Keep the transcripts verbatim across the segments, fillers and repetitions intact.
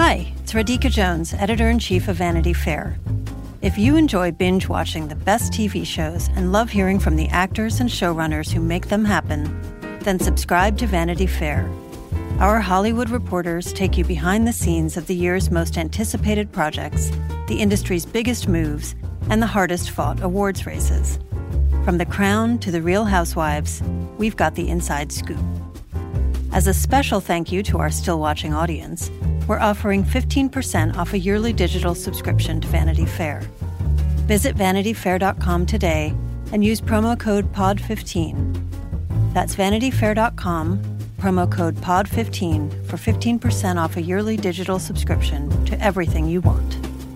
Hi, it's Radhika Jones, Editor-in-Chief of Vanity Fair. If you enjoy binge-watching the best T V shows and love hearing from the actors and showrunners who make them happen, then subscribe to Vanity Fair. Our Hollywood reporters take you behind the scenes of the year's most anticipated projects, the industry's biggest moves, and the hardest-fought awards races. From The Crown to The Real Housewives, we've got the inside scoop. As a special thank you to our still-watching audience, we're offering fifteen percent off a yearly digital subscription to Vanity Fair. Visit vanity fair dot com today and use promo code P O D fifteen. That's vanity fair dot com, promo code P O D fifteen for fifteen percent off a yearly digital subscription to everything you want.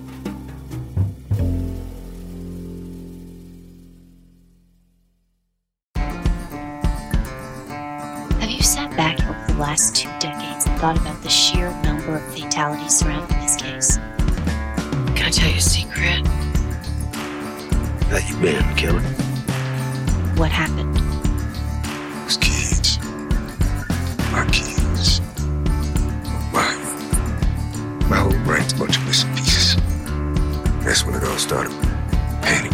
Have you sat back over the last two decades and thought about the sheer number of fatalities surrounding this case? Can I tell you a secret? That you man killer. What happened? Those kids. My kids. My wife. My whole brain's a bunch of missing pieces. That's when it all started. Panic.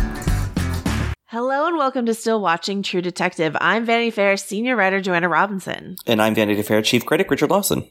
Hello and welcome to Still Watching True Detective. I'm Vanity Fair senior writer Joanna Robinson. And I'm Vanity Fair chief critic Richard Lawson.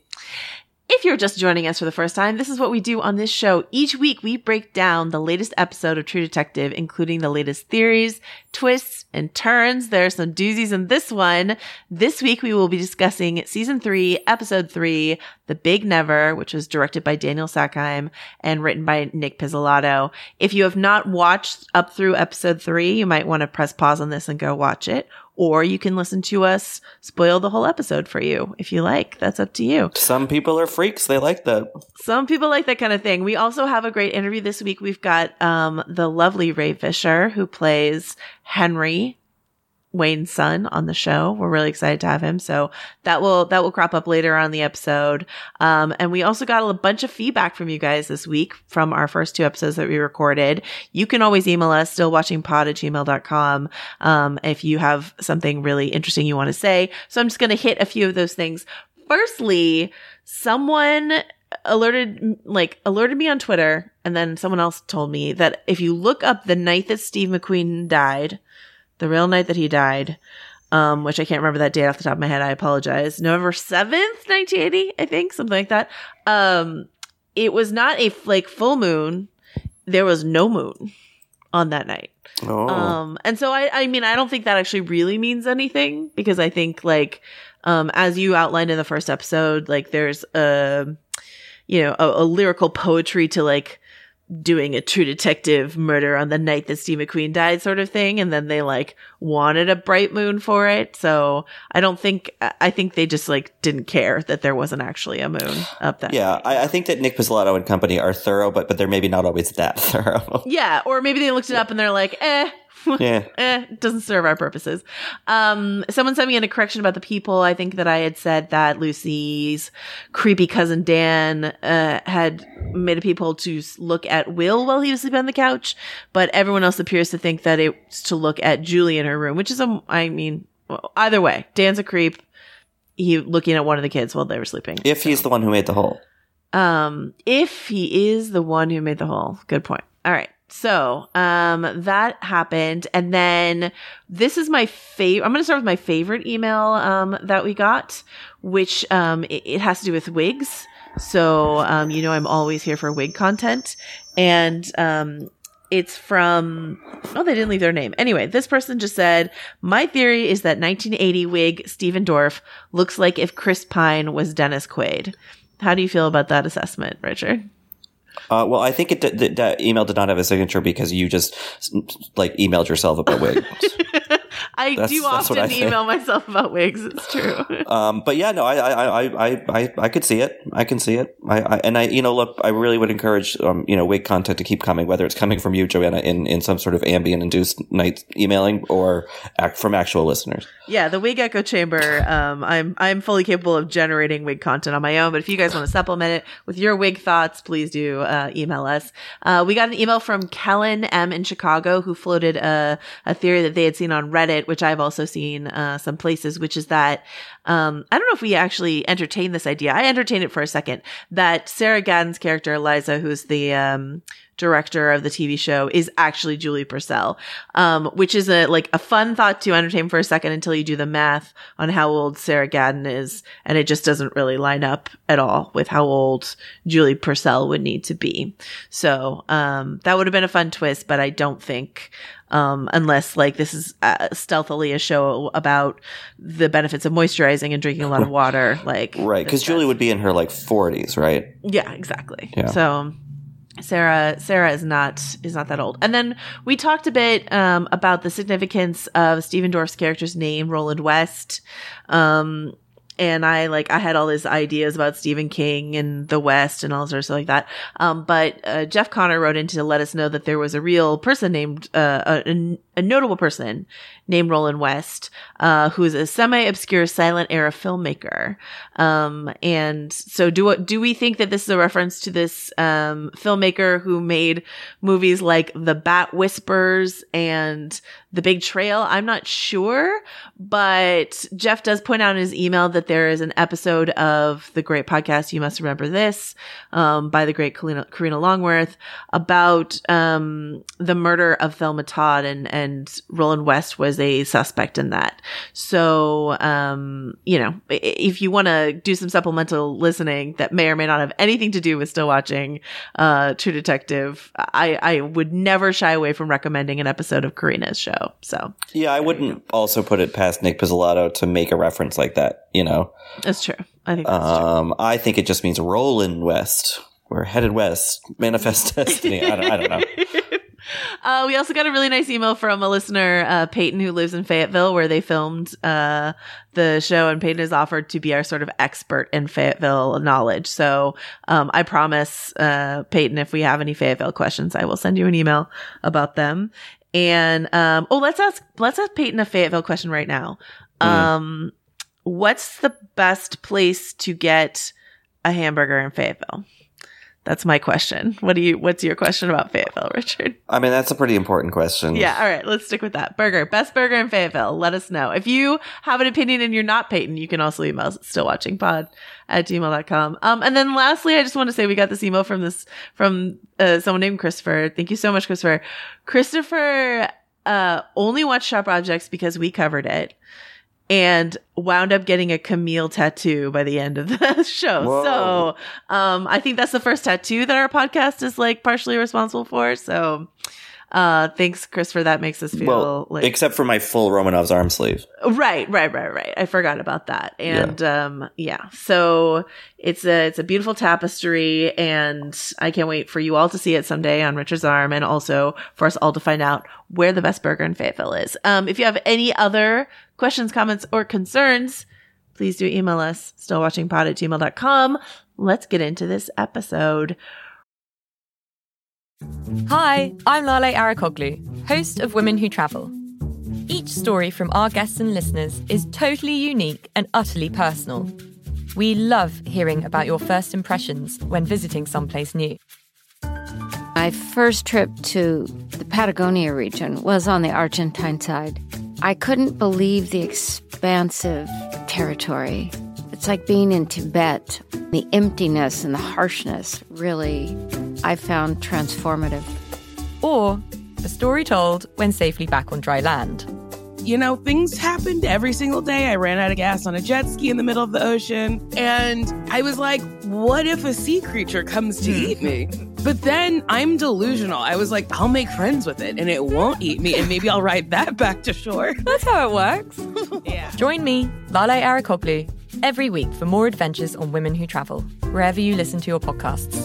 If you're just joining us for the first time, this is what we do on this show. Each week, we break down the latest episode of True Detective, including the latest theories, twists, and turns. There are some doozies in this one. This week, we will be discussing Season three, Episode three, The Big Never, which was directed by Daniel Sackheim and written by Nick Pizzolatto. If you have not watched up through Episode three, you might want to press pause on this and go watch it. Or you can listen to us spoil the whole episode for you if you like. That's up to you. Some people are freaks. They like that. Some people like that kind of thing. We also have a great interview this week. We've got um, the lovely Ray Fisher, who plays Henry, Wayne's son, on the show. We're really excited to have him. So that will that will crop up later on the episode. Um, and we also got a bunch of feedback from you guys this week from our first two episodes that we recorded. You can always email us, stillwatchingpod at gmail dot com, um, if you have something really interesting you want to say. So I'm just going to hit a few of those things. Firstly, someone alerted like alerted me on Twitter, and then someone else told me that if you look up the night that Steve McQueen died, the real night that he died, um, which I can't remember that date off the top of my head. I apologize. November seventh, nineteen eighty, I think, something like that. Um, it was not a like full moon. There was no moon on that night. Oh. Um, and so I, I mean, I don't think that actually really means anything, because I think like, um, as you outlined in the first episode, like there's a, you know, a, a lyrical poetry to like doing a True Detective murder on the night that Steve McQueen died sort of thing. And then they like wanted a bright moon for it. So I don't think, I think they just like didn't care that there wasn't actually a moon up that Yeah. night. I, I think that Nick Pizzolatto and company are thorough, but, but they're maybe not always that thorough. Yeah. Or maybe they looked it up and they're like, eh. Yeah. eh, it doesn't serve our purposes. Um, someone sent me in a correction about the people. I think that I had said that Lucy's creepy cousin Dan uh, had made a people to look at Will while he was sleeping on the couch, but everyone else appears to think that it's to look at Julie in her room, which is a, I mean, either way, Dan's a creep. He looking at one of the kids while they were sleeping. If so. he's the one who made the hole. Um, if he is the one who made the hole. Good point. All right. So, um, that happened. And then this is my favorite. I'm going to start with my favorite email, um, that we got, which, um, it, it has to do with wigs. So, um, you know, I'm always here for wig content. And, um, it's from, oh, they didn't leave their name. Anyway, this person just said, my theory is that nineteen eighty wig Stephen Dorff looks like if Chris Pine was Dennis Quaid. How do you feel about that assessment, Richard? Uh, well, I think it d- th- that email did not have a signature because you just like emailed yourself about wigs. I That's- do that's what often I think. email myself about wigs. It's true. Um, but yeah, no, I, I, I, I, I, I could see it. I can see it. I, I, and I, you know, look, I really would encourage, um, you know, wig content to keep coming, whether it's coming from you, Joanna, in, in some sort of ambient induced night emailing or act from actual listeners. Yeah, the Wig Echo Chamber. Um, I'm I'm fully capable of generating wig content on my own. But if you guys want to supplement it with your wig thoughts, please do uh, email us. Uh, we got an email from Kellen M in Chicago, who floated a a theory that they had seen on Reddit bit, which I've also seen uh, some places, which is that um, I don't know if we actually entertained this idea. I entertained it for a second, that Sarah Gadon's character, Eliza, who's the um, director of the T V show, is actually Julie Purcell, um, which is a like a fun thought to entertain for a second until you do the math on how old Sarah Gadon is, and it just doesn't really line up at all with how old Julie Purcell would need to be. So um, that would have been a fun twist, but I don't think, um, unless like this is uh, stealthily a show about the benefits of moisturizing and drinking a lot of water, like right, because Julie would be in her like forties, right? Yeah, exactly. Yeah. So Sarah Sarah is not is not that old. And then we talked a bit um, about the significance of Stephen Dorff's character's name, Roland West. Um, and I like I had all these ideas about Stephen King and the West and all sorts of stuff like that. Um, but uh, Jeff Connor wrote in to let us know that there was a real person named uh, a, a notable person named Roland West, uh, who is a semi-obscure silent era filmmaker. Um, and so do do we think that this is a reference to this um, filmmaker who made movies like The Bat Whispers and The Big Trail? I'm not sure, but Jeff does point out in his email that there is an episode of the great podcast You Must Remember This, um, by the great Karina, Karina Longworth, about um, the murder of Thelma Todd, and, and Roland West was a suspect in that. So, um, you know, if you want to do some supplemental listening that may or may not have anything to do with still watching uh, True Detective, I, I would never shy away from recommending an episode of Karina's show. So yeah, I wouldn't also put it past Nick Pizzolatto to make a reference like that, you know? That's true. I think that's um, true. I think it just means Roland West. We're headed west. Manifest destiny. I don't, I don't know. Uh, we also got a really nice email from a listener, uh, Peyton, who lives in Fayetteville, where they filmed uh, the show, and Peyton has offered to be our sort of expert in Fayetteville knowledge. So um, I promise, uh, Peyton, if we have any Fayetteville questions, I will send you an email about them. And um, oh, let's ask let's ask Peyton a Fayetteville question right now. Mm. Um, what's the best place to get a hamburger in Fayetteville? That's my question. What do you? What's your question about Fayetteville, Richard? I mean, that's a pretty important question. Yeah. All right. Let's stick with that. Burger. Best burger in Fayetteville. Let us know. If you have an opinion and you're not Peyton, you can also email us, stillwatchingpod at gmail dot com. Um, and then lastly, I just want to say we got this email from this, from uh, someone named Christopher. Thank you so much, Christopher. Christopher uh, only watched Sharp Objects because we covered it, and wound up getting a Camille tattoo by the end of the show. Whoa. So um, I think that's the first tattoo that our podcast is like partially responsible for. So uh, thanks, Christopher. That makes us feel well, like... except for my full Romanov's arm sleeve. Right, right, right, right. I forgot about that. And yeah. um yeah, so it's a it's a beautiful tapestry, and I can't wait for you all to see it someday on Richard's arm, and also for us all to find out where the best burger in Fayetteville is. Um if you have any other questions, comments, or concerns, please do email us, stillwatchingpod at gmail dot com. Let's get into this episode. Hi, I'm Lale Arakoglu, host of Women Who Travel. Each story from our guests and listeners is totally unique and utterly personal. We love hearing about your first impressions when visiting someplace new. My first trip to the Patagonia region was on the Argentine side. I couldn't believe the expansive territory. It's like being in Tibet. The emptiness and the harshness really, I found transformative. Or a story told when safely back on dry land. You know, things happened every single day. I ran out of gas on a jet ski in the middle of the ocean. And I was like, what if a sea creature comes to eat me? But then I'm delusional. I was like, I'll make friends with it and it won't eat me. And maybe I'll ride that back to shore. That's how it works. Yeah. Join me, Lale Arakoglu, every week for more adventures on Women Who Travel, wherever you listen to your podcasts.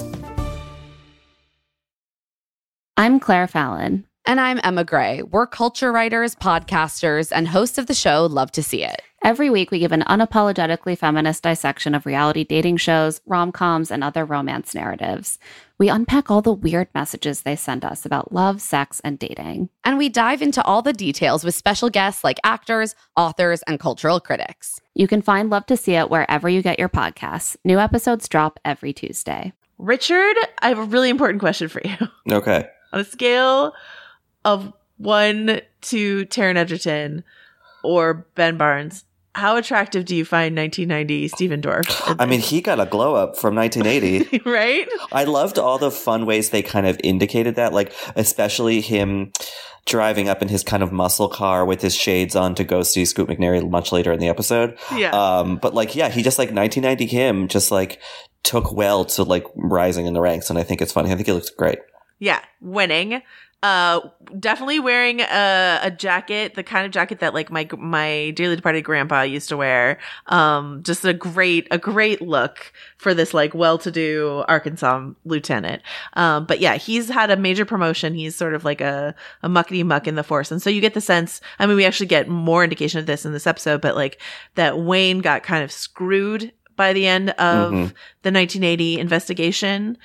I'm Claire Fallon. And I'm Emma Gray. We're culture writers, podcasters, and hosts of the show Love to See It. Every week, we give an unapologetically feminist dissection of reality dating shows, rom-coms, and other romance narratives. We unpack all the weird messages they send us about love, sex, and dating. And we dive into all the details with special guests like actors, authors, and cultural critics. You can find Love to See It wherever you get your podcasts. New episodes drop every Tuesday. Richard, I have a really important question for you. Okay. On a scale of one to Taron Egerton, or Ben Barnes, how attractive do you find nineteen ninety Stephen Dorff? I mean, he got a glow up from nineteen eighty. Right? I loved all the fun ways they kind of indicated that, like especially him driving up in his kind of muscle car with his shades on to go see Scoot McNairy much later in the episode. Yeah. Um, but like, yeah, he just like nineteen ninety him just like took well to like rising in the ranks. And I think it's funny. I think he looks great. Yeah. Winning. Uh, definitely wearing a, a jacket, the kind of jacket that like my, my dearly departed grandpa used to wear. Um, just a great, a great look for this like well-to-do Arkansas lieutenant. Um, but yeah, he's had a major promotion. He's sort of like a, a muckety muck in the force. And so you get the sense, I mean, we actually get more indication of this in this episode, but like that Wayne got kind of screwed by the end of mm-hmm. the nineteen eighty investigation.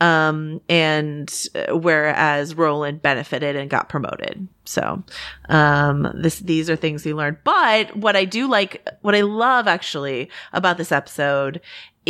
Um, and uh, whereas Roland benefited and got promoted. So, um, this, these are things we learned. But what I do like, what I love actually about this episode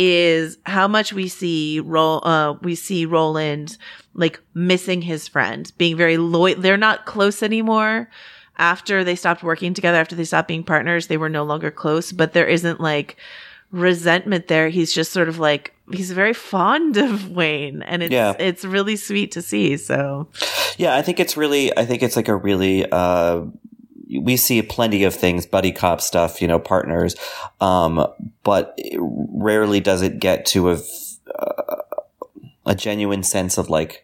is how much we see Ro- uh, we see Roland like missing his friend, being very loyal. They're not close anymore. After they stopped working together, after they stopped being partners, they were no longer close, but there isn't like resentment there. He's just sort of like, he's very fond of Wayne, and it's yeah. it's really sweet to see. So yeah, I think it's really I think it's like a really uh we see plenty of things, buddy cop stuff, you know, partners, um but rarely does it get to a uh, a genuine sense of like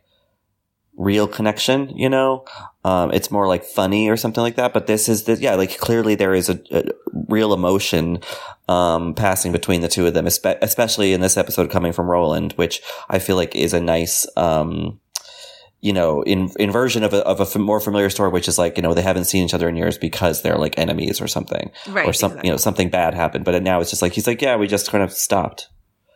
real connection, you know. Um, it's more like funny or something like that. But this is the, yeah, like clearly there is a, a real emotion, um, passing between the two of them, espe- especially in this episode coming from Roland, which I feel like is a nice, um, you know, in, inversion of a, of a f- more familiar story, which is like, you know, they haven't seen each other in years because they're like enemies or something, right, or some, exactly. you know, something bad happened. But now it's just like, he's like, yeah, we just kind of stopped.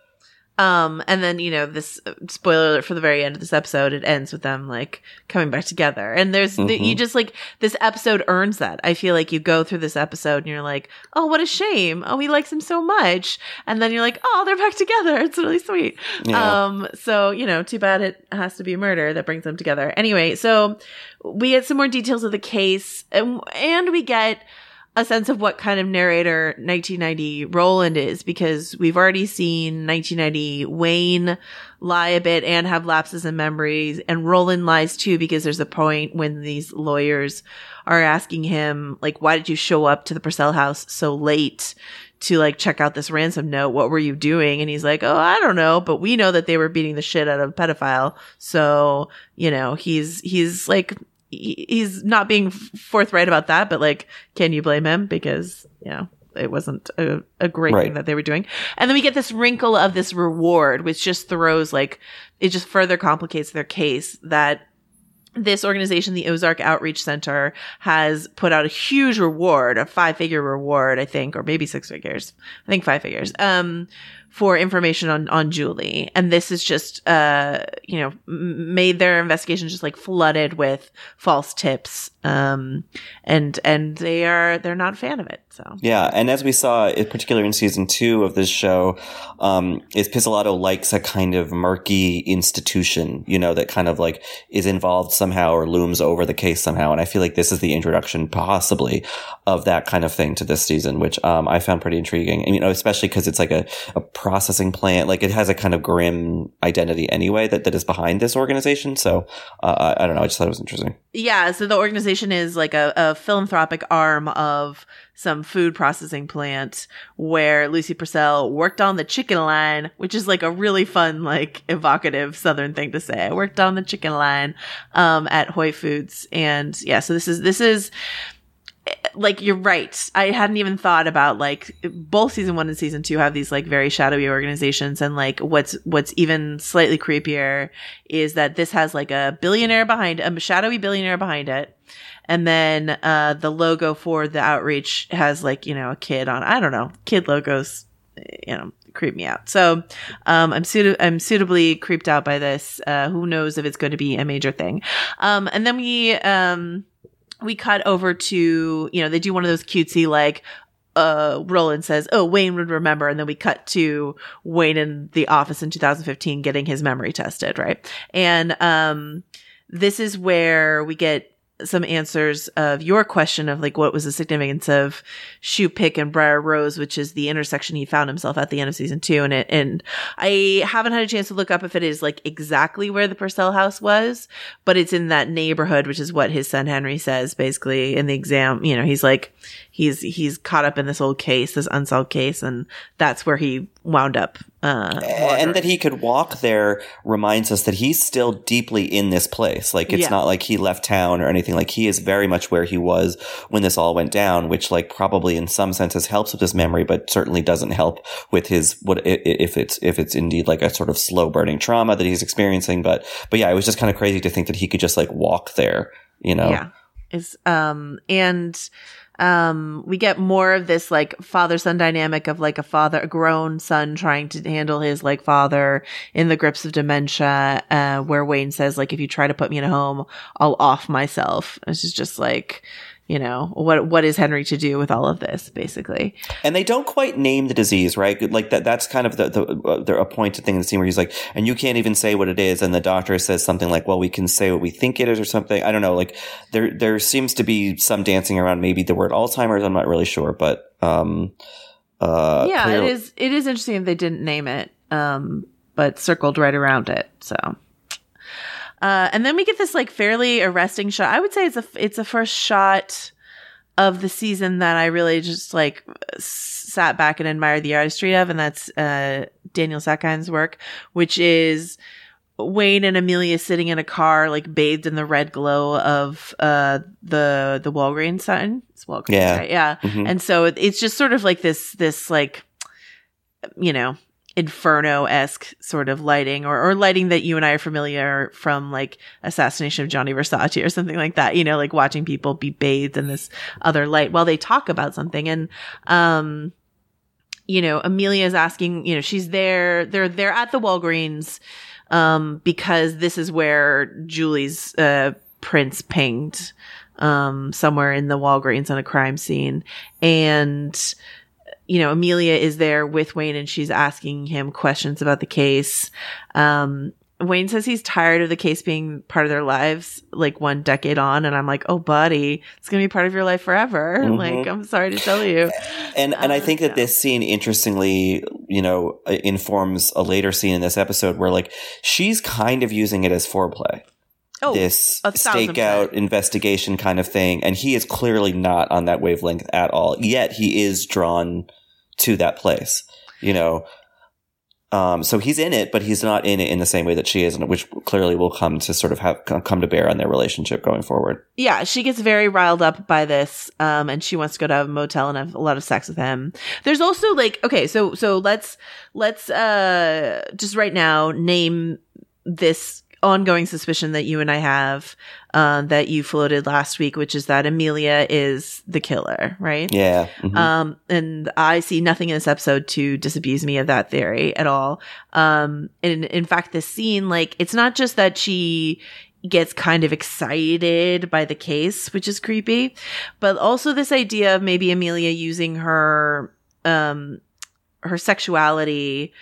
Um, and then, you know, this uh, spoiler alert for the very end of this episode, it ends with them like coming back together. And there's, mm-hmm. the, you just like, this episode earns that. I feel like you go through this episode and you're like, oh, what a shame. Oh, he likes him so much. And then you're like, oh, they're back together. It's really sweet. Yeah. Um, so, you know, too bad it has to be murder that brings them together. Anyway, so we get some more details of the case, and, and we get a sense of what kind of narrator nineteen ninety Roland is, because we've already seen nineteen ninety Wayne lie a bit and have lapses in memories, and Roland lies too, because there's a point when these lawyers are asking him, like, why did you show up to the Purcell house so late to like check out this ransom note? What were you doing? And he's like, oh, I don't know, but we know that they were beating the shit out of a pedophile. So, you know, he's, he's like, he's not being forthright about that, but like, can you blame him? Because, you know, it wasn't a, a great right. thing that they were doing. And then we get this wrinkle of this reward, which just throws like, it just further complicates their case, that this organization, the Ozark Outreach Center, has put out a huge reward, a five figure reward, I think, or maybe six figures. I think five figures. Um, for information on, on Julie. And this is just, uh, you know, m- made their investigation just like flooded with false tips. Um, and, and they are, they're not a fan of it. So, yeah. And as we saw, in particular in season two of this show, um, is Pizzolatto likes a kind of murky institution, you know, that kind of like is involved somehow or looms over the case somehow. And I feel like this is the introduction possibly of that kind of thing to this season, which, um, I found pretty intriguing. And, you know, especially because it's like a, a processing plant, like it has a kind of grim identity anyway that, that is behind this organization. So uh, I, I don't know. I just thought it was interesting. Yeah. So the organization is like a, a philanthropic arm of some food processing plant where Lucy Purcell worked on the chicken line, which is like a really fun, like evocative Southern thing to say. I worked on the chicken line um, at Hoyt Foods. And yeah, so this is, this is, like, you're right. I hadn't even thought about like both season one and season two have these like very shadowy organizations. And like what's, what's even slightly creepier is that this has like a billionaire behind a shadowy billionaire behind it. And then, uh, the logo for the outreach has like, you know, a kid on, I don't know, kid logos, you know, creep me out. So, um, I'm suit- I'm suitably creeped out by this. Uh, who knows if it's going to be a major thing. Um, and then we, um, we cut over to, you know, they do one of those cutesy, like, uh, Roland says, oh, Wayne would remember. And then we cut to Wayne in the office in two thousand fifteen getting his memory tested, right? And um, this is where we get some answers of your question of like what was the significance of Shoe Pick and Briar Rose, which is the intersection he found himself at the end of season two. And it, and I haven't had a chance to look up if it is like exactly where the Purcell house was, but it's in that neighborhood, which is what his son Henry says basically in the exam. You know, he's like, he's, he's caught up in this old case, this unsolved case, and that's where he wound up. Uh, and that he could walk there reminds us that he's still deeply in this place. Like, it's Yeah. not like he left town or anything. Like, he is very much where he was when this all went down, which, like, probably in some senses helps with his memory, but certainly doesn't help with his, what, if it's, if it's indeed like a sort of slow burning trauma that he's experiencing. But, but yeah, it was just kind of crazy to think that he could just like walk there, you know? Yeah. Is, um, and, Um, we get more of this like father son dynamic of like a father, a grown son trying to handle his like father in the grips of dementia, uh, where Wayne says like, if you try to put me in a home, I'll off myself. This is just like, you know, what, what is Henry to do with all of this basically? And they don't quite name the disease, right? Like that, that's kind of the, the, uh, the appointed thing in the scene where he's like, and you can't even say what it is. And the doctor says something like, well, we can say what we think it is or something. I don't know. Like there, there seems to be some dancing around maybe the word Alzheimer's. I'm not really sure, but, um, uh, yeah, clearly- it is, it is interesting if they didn't name it, um, but circled right around it. So. Uh, and then we get this like fairly arresting shot. I would say it's a, it's a first shot of the season that I really just like sat back and admired the artistry of. And that's, uh, Daniel Sackheim's work, which is Wayne and Amelia sitting in a car, like bathed in the red glow of, uh, the, the Walgreens sign. It's Walgreens, Yeah. right? Yeah. Mhm. And so it, it's just sort of like this, this like, you know, Inferno-esque sort of lighting or, or lighting that you and I are familiar from like Assassination of Gianni Versace or something like that, you know, like watching people be bathed in this other light while they talk about something. And, um, you know, Amelia's asking, you know, she's there, they're, they're at the Walgreens, um, because this is where Julie's, uh, prints pinged, um, somewhere in the Walgreens on a crime scene. And, you know, Amelia is there with Wayne and she's asking him questions about the case. Um, Wayne says he's tired of the case being part of their lives, like one decade on. And I'm like, oh, buddy, it's going to be part of your life forever. Mhm. Like, I'm sorry to tell you. And and I Uh, think that yeah. this scene, interestingly, you know, informs a later scene in this episode where, like, she's kind of using it as foreplay. Oh, This a thousand stakeout percent. investigation kind of thing, and he is clearly not on that wavelength at all. Yet he is drawn to that place, you know. Um, so he's in it, but he's not in it in the same way that she is, and which clearly will come to sort of have come to bear on their relationship going forward. Yeah, she gets very riled up by this, um, and she wants to go to a motel and have a lot of sex with him. There's also like, okay, so so let's let's uh, just right now name this ongoing suspicion that you and I have, uh, that you floated last week, which is that Amelia is the killer, right? Yeah. Mhm. Um, and I see nothing in this episode to disabuse me of that theory at all. Um, and in fact, this scene, like, it's not just that she gets kind of excited by the case, which is creepy, but also this idea of maybe Amelia using her, um, her sexuality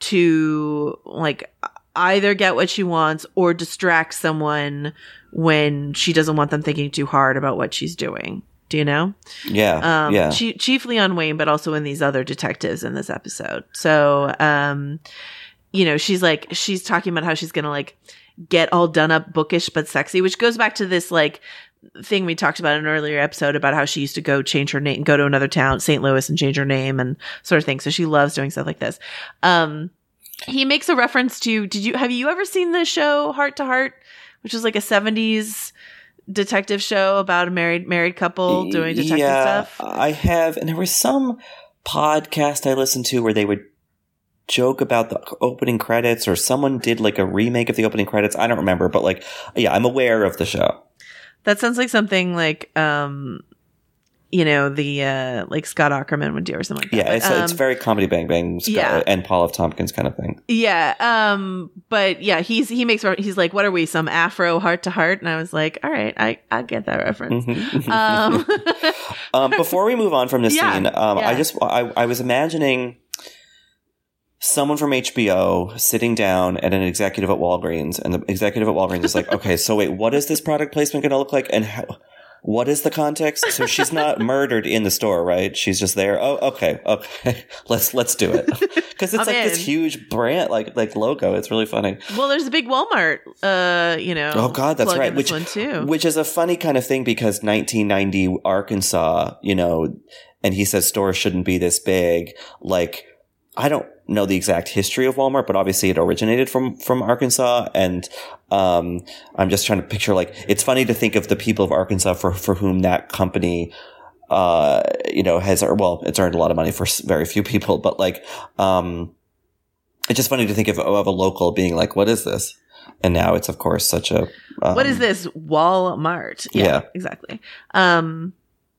to like either get what she wants or distract someone when she doesn't want them thinking too hard about what she's doing. Do you know? Yeah. Um, yeah. chi- chiefly on Wayne, but also in these other detectives in this episode. So, um, you know, she's like, she's talking about how she's going to like get all done up bookish, but sexy, which goes back to this like thing we talked about in an earlier episode about how she used to go change her name, go to another town, Saint Louis, and change her name and sort of thing. So she loves doing stuff like this. Um, he makes a reference to, did you, have you ever seen the show Heart to Heart, which is like a seventies detective show about a married, married couple doing detective yeah, stuff? I have, and there was some podcast I listened to where they would joke about the opening credits, or someone did like a remake of the opening credits. I don't remember, but like, yeah, I'm aware of the show. That sounds like something like, um, you know, the, uh, like Scott Aukerman would do or something like that. Yeah, But, it's, um, it's very Comedy Bang Bang Scott, yeah. and Paul F. Tompkins kind of thing. Yeah. Um, but yeah, he's, he makes, he's like, what are we, some Afro Heart to Heart? And I was like, all right, I, I get that reference. Mhm. Um, um, before we move on from this Yeah, scene, um, yeah. I just, I, I was imagining someone from H B O sitting down at an executive at Walgreens, and the executive at Walgreens is like, okay, so wait, what is this product placement going to look like? And how, what is the context? So she's not murdered in the store, right? She's just there. Oh, okay. Okay. Let's, let's do it. Cause it's I'm like in. this huge brand, like, like logo. It's really funny. Well, there's a big Walmart, uh, you know. Oh God, that's plug right. in this Which, one too. which is a funny kind of thing because nineteen ninety Arkansas, you know, and he says stores shouldn't be this big. Like, I don't know the exact history of Walmart, but obviously it originated from, from Arkansas. And, um, I'm just trying to picture, like, it's funny to think of the people of Arkansas for, for whom that company, uh, you know, has, well, it's earned a lot of money for very few people, but like, um, it's just funny to think of, of a local being like, what is this? And now it's, of course, such a, um, what is this? Walmart. Yeah, yeah. exactly. Um,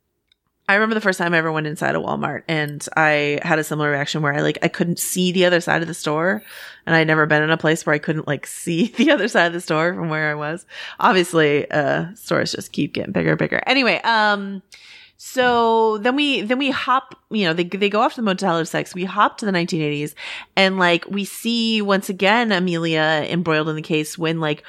I remember the first time I ever went inside a Walmart, and I had a similar reaction where I like I couldn't see the other side of the store, and I'd never been in a place where I couldn't like see the other side of the store from where I was. Obviously, uh, stores just keep getting bigger and bigger. Anyway, um, so then we then we hop, you know, they they go off to the Motel of Sex. We hop to the nineteen eighties, and like we see once again Amelia embroiled in the case when like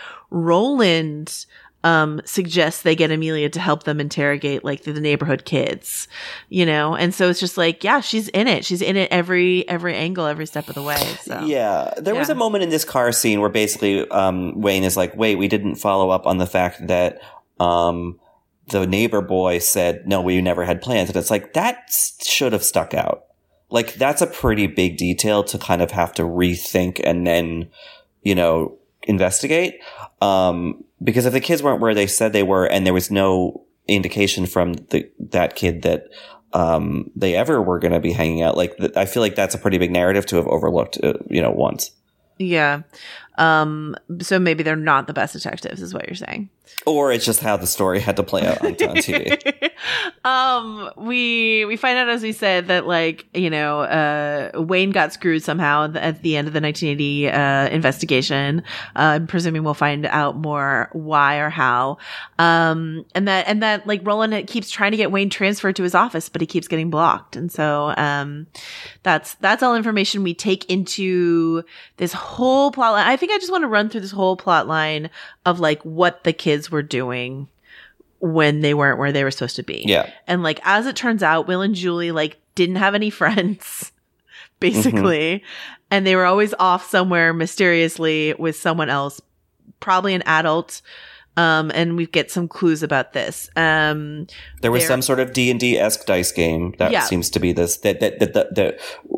Roland Um, suggests they get Amelia to help them interrogate like the, the neighborhood kids, you know? And so it's just like, yeah, she's in it. She's in it every, every angle, every step of the way. So yeah, there yeah. was a moment in this car scene where basically, um, Wayne is like, wait, we didn't follow up on the fact that, um, the neighbor boy said, no, we never had plans. And it's like, that should have stuck out. Like, that's a pretty big detail to kind of have to rethink and then, you know, investigate. Um, because if the kids weren't where they said they were and there was no indication from the, that kid that, um, they ever were going to be hanging out, like, th- I feel like that's a pretty big narrative to have overlooked, uh, you know, once. Yeah. Um, so maybe they're not the best detectives is what you're saying. Or it's just how the story had to play out on, on T V. um, we we find out, as we said, that like you know, uh, Wayne got screwed somehow at the end of the nineteen eighty uh, investigation. Uh, I'm presuming we'll find out more why or how. Um, and that and that like Roland keeps trying to get Wayne transferred to his office, but he keeps getting blocked. And so um, that's that's all information we take into this whole plot line. I think I just want to run through this whole plot line of like what the kids were doing when they weren't where they were supposed to be. Yeah. And like, as it turns out, Will and Julie like didn't have any friends, basically. Mm-hmm. And they were always off somewhere mysteriously with someone else, probably an adult. Um, and we get some clues about this. Um, there was some sort of D and D-esque dice game that yeah. seems to be this, that, that, that, that, that,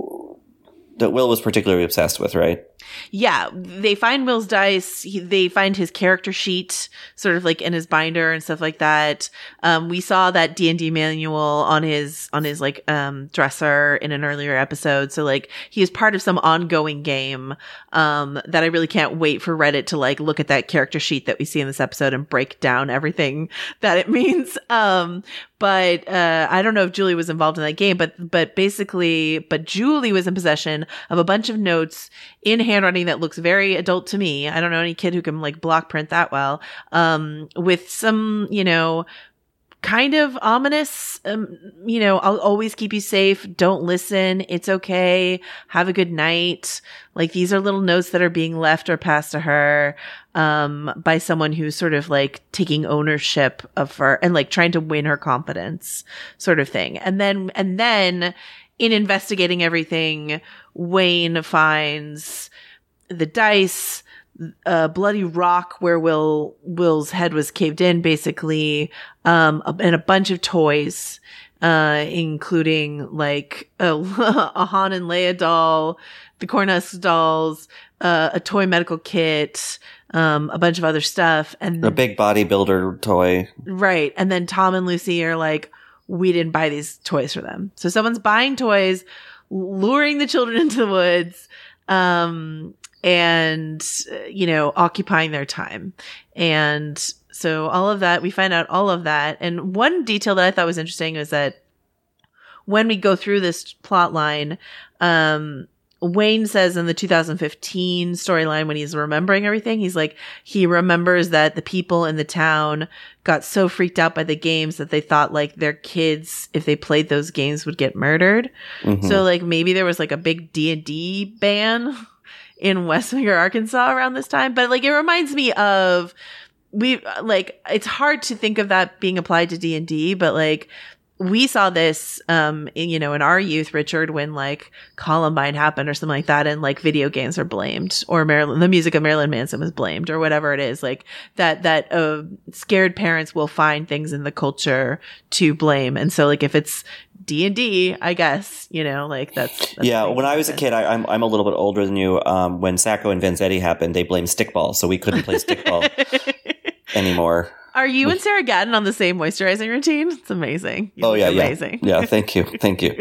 that Will was particularly obsessed with, right? Yeah, they find Will's dice. He, they find his character sheet, sort of like in his binder and stuff like that. Um, we saw that D and D manual on his on his like um, dresser in an earlier episode. So like he is part of some ongoing game um, that I really can't wait for Reddit to like look at that character sheet that we see in this episode and break down everything that it means. Um, but uh, I don't know if Julie was involved in that game, but but basically, but Julie was in possession of a bunch of notes in handwriting that looks very adult to me. I don't know any kid who can like block print that well. Um, with some, you know, kind of ominous, um, you know, I'll always keep you safe. Don't listen. It's okay. Have a good night. Like these are little notes that are being left or passed to her, um, by someone who's sort of like taking ownership of her and like trying to win her confidence sort of thing. And then, and then in investigating everything, Wayne finds the dice, a bloody rock where Will Will's head was caved in, basically, um, and a bunch of toys, uh, including like a, a Han and Leia doll, the Cornhusk dolls, uh, a toy medical kit, um, a bunch of other stuff, and a big bodybuilder toy, right? And then Tom and Lucy are like, we didn't buy these toys for them, so someone's buying toys, luring the children into the woods, um, and, you know, occupying their time. And so all of that, we find out all of that. And one detail that I thought was interesting is that when we go through this plot line, um, Wayne says in the two thousand fifteen storyline when he's remembering everything, he's like, he remembers that the people in the town got so freaked out by the games that they thought like their kids, if they played those games, would get murdered. Mm-hmm. So like maybe there was like a big D and D ban in West Finger, Arkansas around this time. But like it reminds me of, we like, it's hard to think of that being applied to D and D, but like, we saw this, um, in, you know, in our youth, Richard, when like Columbine happened or something like that, and like video games are blamed, or Marilyn, the music of Marilyn Manson was blamed, or whatever it is, like that, that, uh, scared parents will find things in the culture to blame. And so like if it's D and D, I guess, you know, like that's, that's yeah. When I was a kid, I, I'm, I'm a little bit older than you. Um, when Sacco and Vanzetti happened, they blamed stickball. So we couldn't play stickball anymore. Are you and Sarah Gadon on the same moisturizing routine? It's amazing. You oh yeah, amazing. yeah, yeah. Thank you, thank you.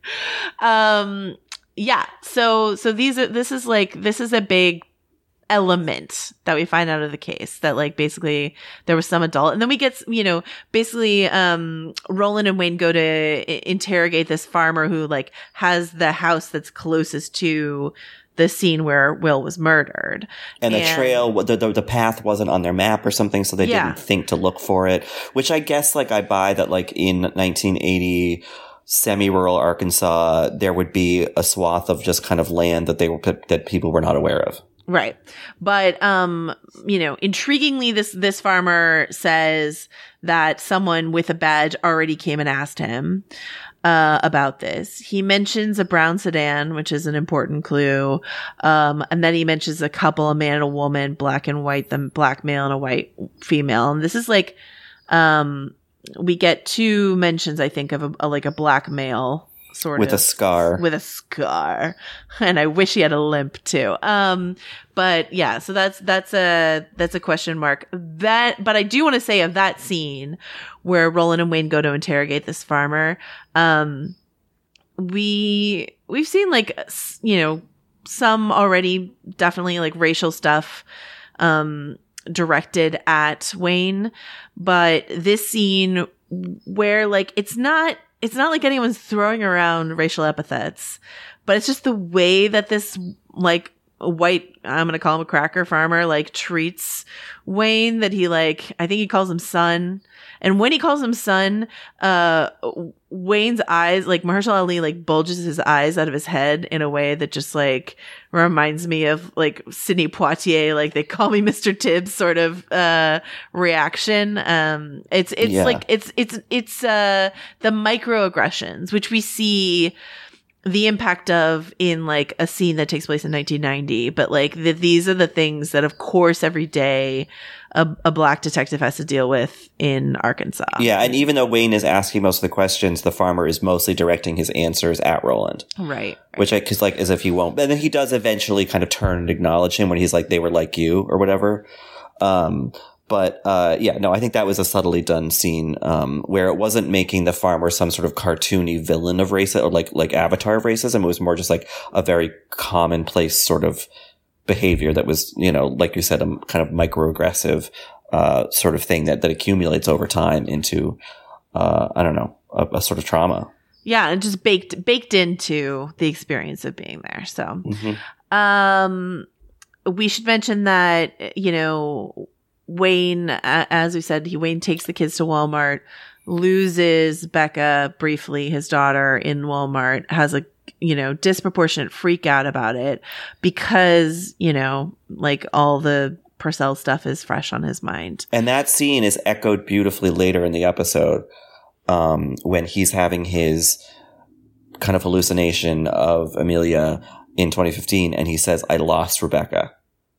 um, yeah. So, so these are. This is like this is a big element that we find out of the case, that like basically there was some adult, and then we get, you know, basically um Roland and Wayne go to I- interrogate this farmer who like has the house that's closest to the scene where Will was murdered. And the and, trail, the, the the path wasn't on their map or something, so they yeah. didn't think to look for it, which I guess like I buy that like in nineteen eighty semi-rural Arkansas, there would be a swath of just kind of land that they were, that people were not aware of. Right. But, um, you know, intriguingly, this, this farmer says that someone with a badge already came and asked him, uh, about this. He mentions a brown sedan, which is an important clue. Um, and then he mentions a couple, a man and a woman, black and white, the black male and a white female. And this is like, um, we get two mentions, I think, of a, a like a black male. Sort with of, a scar. With a scar. And I wish he had a limp too. Um, but yeah, so that's, that's a, that's a question mark. That, but I do want to say of that scene where Roland and Wayne go to interrogate this farmer, um, we, we've seen like, you know, some already definitely like racial stuff, um, directed at Wayne, but this scene where like, it's not, It's not like anyone's throwing around racial epithets, but it's just the way that this, like, white, I'm going to call him a cracker farmer, like, treats Wayne, that he, like, I think he calls him son. And when he calls him son, uh, Wayne's eyes, like, Mahershala Ali, like, bulges his eyes out of his head in a way that just, like, reminds me of, like, Sidney Poitier, like, they call me Mister Tibbs sort of, uh, reaction. Um, it's, it's yeah. like, it's, it's, it's, uh, the microaggressions, which we see the impact of in like a scene that takes place in nineteen ninety, but like the, these are the things that of course every day a, a black detective has to deal with in Arkansas. Yeah. And even though Wayne is asking most of the questions, the farmer is mostly directing his answers at Roland. Right. right. Which I, cause like as if he won't, and then he does eventually kind of turn and acknowledge him when he's like, they were like you or whatever. Um, But, uh, yeah, no, I think that was a subtly done scene, um, where it wasn't making the farmer some sort of cartoony villain of racism or like, like avatar of racism. It was more just like a very commonplace sort of behavior that was, you know, like you said, a kind of microaggressive, uh, sort of thing that, that accumulates over time into, uh, I don't know, a, a sort of trauma. Yeah. And just baked, baked into the experience of being there. So, mm-hmm. um, we should mention that, you know, Wayne, as we said, he Wayne takes the kids to Walmart, loses Becca briefly, his daughter, in Walmart, has a, you know, disproportionate freak out about it because, you know, like all the Purcell stuff is fresh on his mind. And that scene is echoed beautifully later in the episode, um, when he's having his kind of hallucination of Amelia in twenty fifteen, and he says, I lost Rebecca.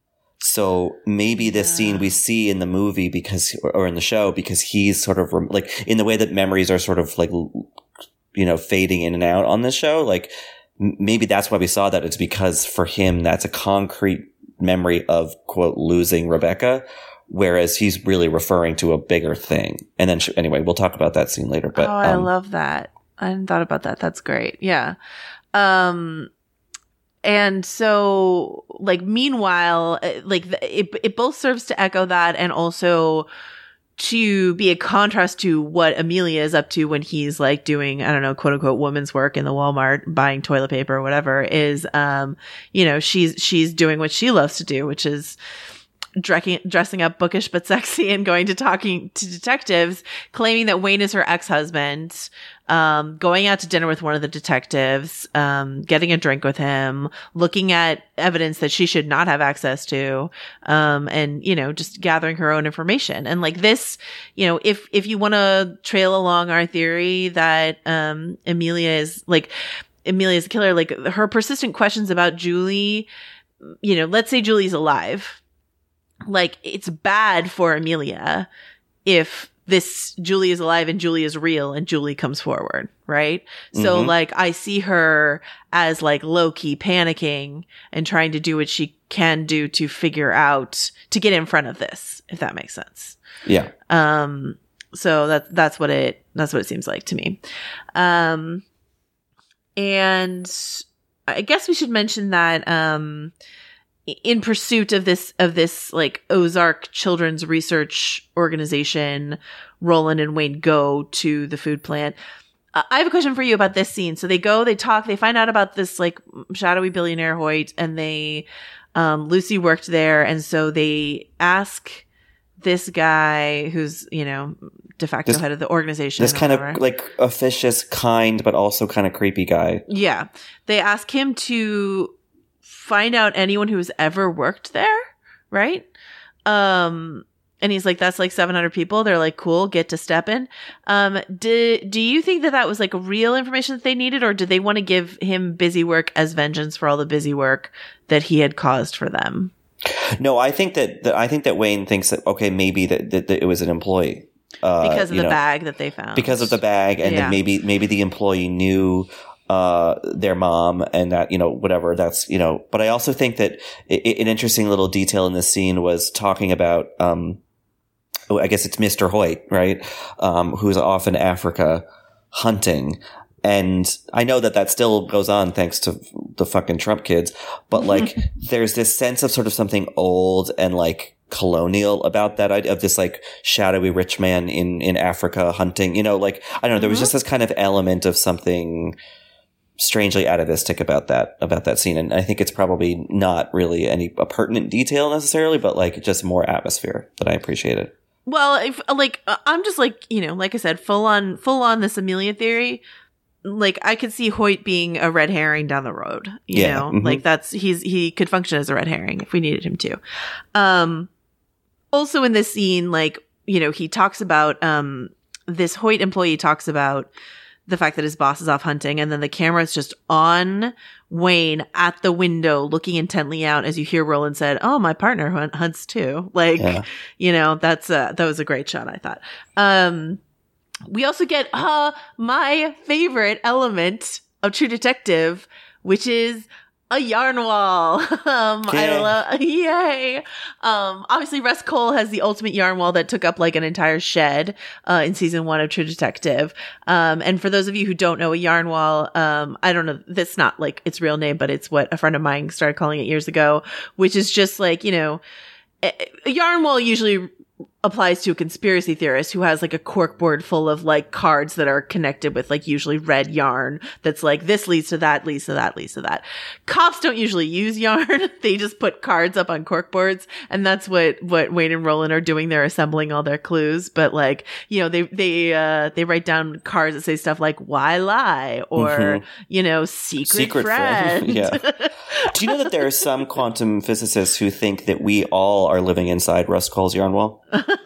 So maybe this yeah. scene we see in the movie because, or in the show, because he's sort of like in the way that memories are sort of like, you know, fading in and out on this show. Like maybe that's why we saw that. It's because for him, that's a concrete memory of quote, losing Rebecca, whereas he's really referring to a bigger thing. And then she, anyway, we'll talk about that scene later, but oh, I um, love that. I hadn't thought about that. That's great. Yeah. Um, And so, like, meanwhile, like, it it both serves to echo that and also to be a contrast to what Amelia is up to when he's like doing, I don't know, quote unquote woman's work in the Walmart, buying toilet paper or whatever, is, um, you know, she's, she's doing what she loves to do, which is dressing, dressing up bookish but sexy and going to talking to detectives, claiming that Wayne is her ex-husband, um, going out to dinner with one of the detectives, um, getting a drink with him, looking at evidence that she should not have access to, um, and, you know, just gathering her own information. And like this, you know, if, if you want to trail along our theory that, um, Amelia is like, Amelia is a killer, like her persistent questions about Julie, you know, let's say Julie's alive. Like, it's bad for Amelia if this Julie is alive and Julie is real and Julie comes forward, right? Mm-hmm. So, like, I see her as, like, low-key panicking and trying to do what she can do to figure out, to get in front of this, if that makes sense. Yeah. Um. So that's that's what it that's what it seems like to me. Um. And I guess we should mention that, um, in pursuit of this, of this like Ozark Children's Research Organization, Roland and Wayne go to the food plant. Uh, I have a question for you about this scene. So they go, they talk, they find out about this like shadowy billionaire Hoyt, and they, um, Lucy worked there. And so they ask this guy who's, you know, de facto this, head of the organization. This kind of like officious, kind, but also kind of creepy guy. Yeah. They ask him to find out anyone who's ever worked there, right? Um, and he's like, that's like seven hundred people. They're like, cool, get to step in. Um, do, do you think that that was like real information that they needed, or did they want to give him busy work as vengeance for all the busy work that he had caused for them? No, I think that, that I think that Wayne thinks that, okay, maybe that, that, that it was an employee. Uh, because of the know, bag that they found. Because of the bag, and yeah. then maybe maybe the employee knew uh their mom, and that, you know, whatever, that's, you know. But I also think that it, an interesting little detail in this scene was talking about, um oh, I guess it's Mister Hoyt, right? Um, who's off in Africa hunting. And I know that that still goes on thanks to the fucking Trump kids, but like there's this sense of sort of something old and like colonial about that idea of this like shadowy rich man in, in Africa hunting, you know, like, I don't know, there was mm-hmm. just this kind of element of something strangely atavistic about that, about that scene. And I think it's probably not really any a pertinent detail necessarily, but like just more atmosphere that I appreciated. Well, if like, I'm just like, you know, like I said, full on, full on this Amelia theory. Like, I could see Hoyt being a red herring down the road, you yeah. know, mm-hmm. like that's, he's, he could function as a red herring if we needed him to. Um, also in this scene, like, you know, he talks about, um, this Hoyt employee talks about the fact that his boss is off hunting, and then the camera is just on Wayne at the window looking intently out as you hear Roland said, oh, my partner hunt- hunts too. Like, yeah. you know, that's uh that was a great shot, I thought. Um, we also get uh my favorite element of True Detective, which is a yarn wall. um, I love, yay. Um, obviously Russ Cole has the ultimate yarn wall that took up like an entire shed, uh, in season one of True Detective. Um, and for those of you who don't know a yarn wall, um, I don't know, that's not like its real name, but it's what a friend of mine started calling it years ago, which is just like, you know, a, a yarn wall usually applies to a conspiracy theorist who has like a corkboard full of like cards that are connected with like usually red yarn that's like this leads to that, leads to that, leads to that. Cops don't usually use yarn. They just put cards up on corkboards, and that's what what Wayne and Roland are doing. They're assembling all their clues, but like, you know, they they uh they write down cards that say stuff like why lie, or mm-hmm. you know, secret, secret friend. friend. Yeah. Do you know that there are some quantum physicists who think that we all are living inside Russ Cole's yarn wall?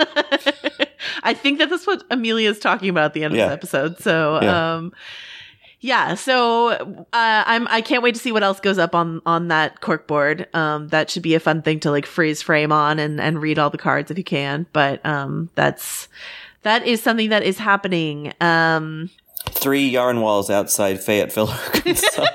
I think that that's what Amelia is talking about at the end yeah. of this episode. So, yeah. um, yeah. So, uh, I'm I can't wait to see what else goes up on on that corkboard. Um, that should be a fun thing to like freeze frame on and and read all the cards if you can. But um, that's that is something that is happening. Um, three yarn walls outside Fayetteville, Arkansas.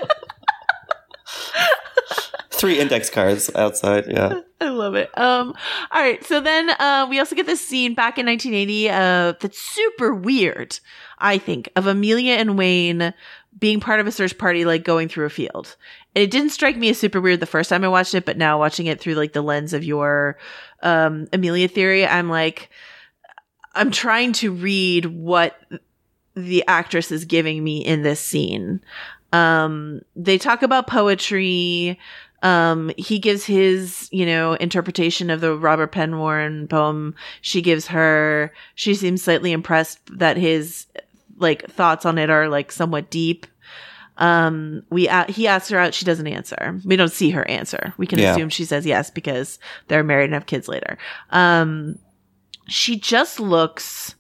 Three index cards outside, yeah. I love it. Um, all right, so then uh, we also get this scene back in nineteen eighty uh, that's super weird, I think, of Amelia and Wayne being part of a search party, like going through a field. And it didn't strike me as super weird the first time I watched it, but now watching it through like the lens of your um, Amelia theory, I'm like, I'm trying to read what the actress is giving me in this scene. Um, they talk about poetry. Um, he gives his, you know, interpretation of the Robert Penn Warren poem. She gives her, she seems slightly impressed that his, like, thoughts on it are, like, somewhat deep. Um, we, uh, he asks her out. She doesn't answer. We don't see her answer. We can Yeah. assume she says yes because they're married and have kids later. Um, she just looks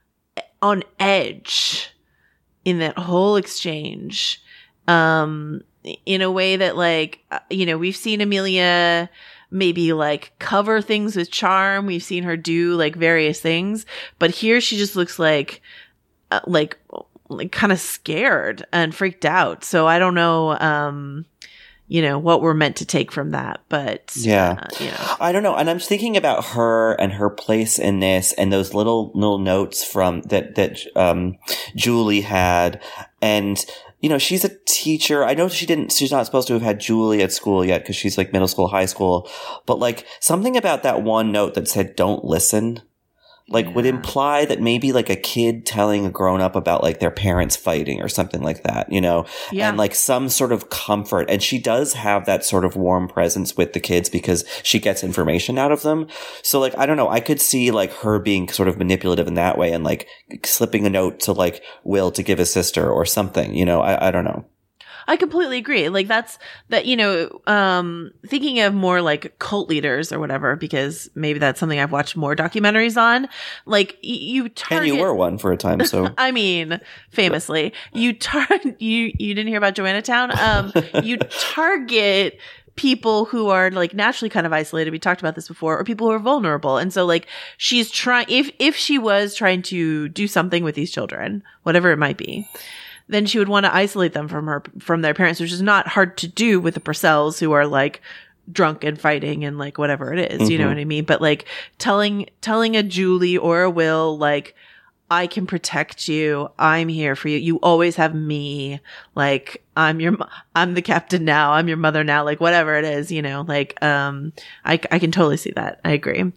on edge in that whole exchange. Um, in a way that, like, you know, we've seen Amelia maybe like cover things with charm. We've seen her do like various things, but here she just looks like, uh, like, like kind of scared and freaked out. So I don't know, um, you know, what we're meant to take from that, but yeah, uh, you know. I don't know. And I'm just thinking about her and her place in this and those little, little notes from that, that, um, Julie had. And, you know, she's a teacher. I know she didn't, she's not supposed to have had Julie at school yet because she's like middle school, high school. But like something about that one note that said, don't listen, like yeah. would imply that maybe like a kid telling a grown up about like their parents fighting or something like that, you know, yeah. and like some sort of comfort. And she does have that sort of warm presence with the kids because she gets information out of them. So like, I don't know, I could see like her being sort of manipulative in that way and like slipping a note to like Will to give his sister or something, you know, I, I don't know. I completely agree. Like that's that, you know, um, thinking of more like cult leaders or whatever, because maybe that's something I've watched more documentaries on. Like y- you target. And you were one for a time. So, I mean, famously you tar- you, you didn't hear about Joannatown. Um, you target people who are like naturally kind of isolated. We talked about this before, or people who are vulnerable. And so like she's trying, if, if she was trying to do something with these children, whatever it might be, then she would want to isolate them from her, from their parents, which is not hard to do with the Purcells who are like drunk and fighting and like whatever it is, mm-hmm. you know what I mean? But like telling, telling a Julie or a Will, like, I can protect you. I'm here for you. You always have me. Like, I'm your, I'm the captain now. I'm your mother now. Like, whatever it is, you know, like, um, I, I can totally see that. I agree.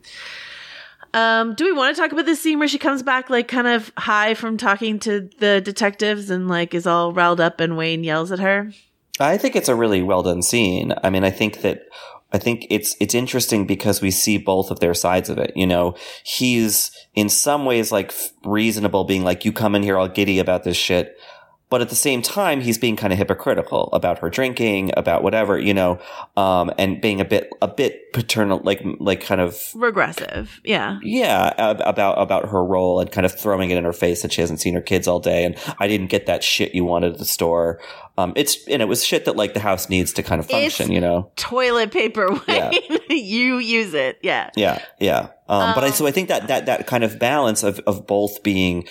Um, do we want to talk about this scene where she comes back like kind of high from talking to the detectives and like is all riled up and Wayne yells at her? I think it's a really well done scene. I mean, I think that I think it's it's interesting because we see both of their sides of it. You know, he's in some ways like reasonable, being like, "You come in here all giddy about this shit." But at the same time, he's being kind of hypocritical about her drinking, about whatever, you know, um, and being a bit, a bit paternal, like, like kind of regressive. Yeah. Yeah. About, about her role and kind of throwing it in her face that she hasn't seen her kids all day. And I didn't get that shit you wanted at the store. Um, it's, and it was shit that like the house needs to kind of function, it's you know, toilet paper. Yeah. You use it. Yeah. Yeah. Yeah. Um, um, but I, so I think that, that, that kind of balance of, of both being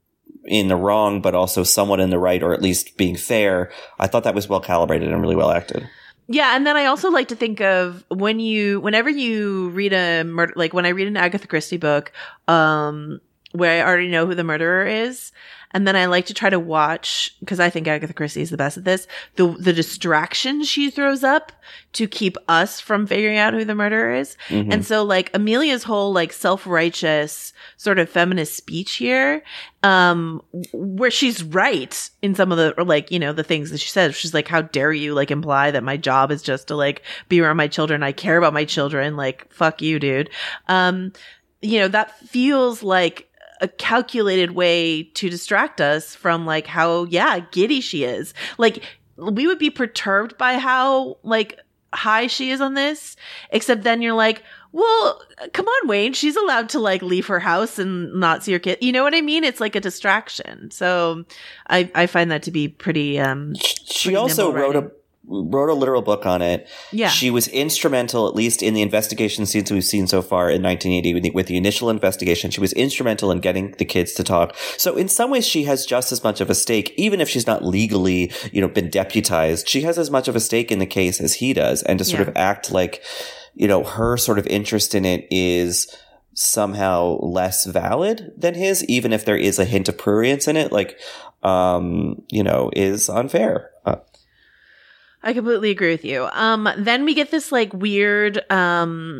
in the wrong, but also somewhat in the right, or at least being fair. I thought that was well calibrated and really well acted. Yeah. And then I also like to think of when you, whenever you read a murder, like when I read an Agatha Christie book, um, where I already know who the murderer is. And then I like to try to watch, because I think Agatha Christie is the best at this, the the distractions she throws up to keep us from figuring out who the murderer is. Mm-hmm. And so like Amelia's whole like self-righteous sort of feminist speech here, um, where she's right in some of the, or like, you know, the things that she says. She's like, how dare you like imply that my job is just to like be around my children. I care about my children. Like, fuck you, dude. Um, you know, that feels like a calculated way to distract us from like how, yeah, giddy she is. Like we would be perturbed by how like high she is on this, except then you're like, well, come on, Wayne, she's allowed to like leave her house and not see her kid. You know what I mean? It's like a distraction. So I, I find that to be pretty, um, she pretty also wrote writing. a, wrote a literal book on it. Yeah. She was instrumental, at least in the investigation scenes we've seen so far in nineteen eighty with the, with the initial investigation. She was instrumental in getting the kids to talk. So in some ways she has just as much of a stake, even if she's not legally, you know, been deputized. She has as much of a stake in the case as he does. And to sort yeah. of act like, you know, her sort of interest in it is somehow less valid than his, even if there is a hint of prurience in it, like, um, you know, is unfair. Uh, I completely agree with you. Um, then we get this like weird, um,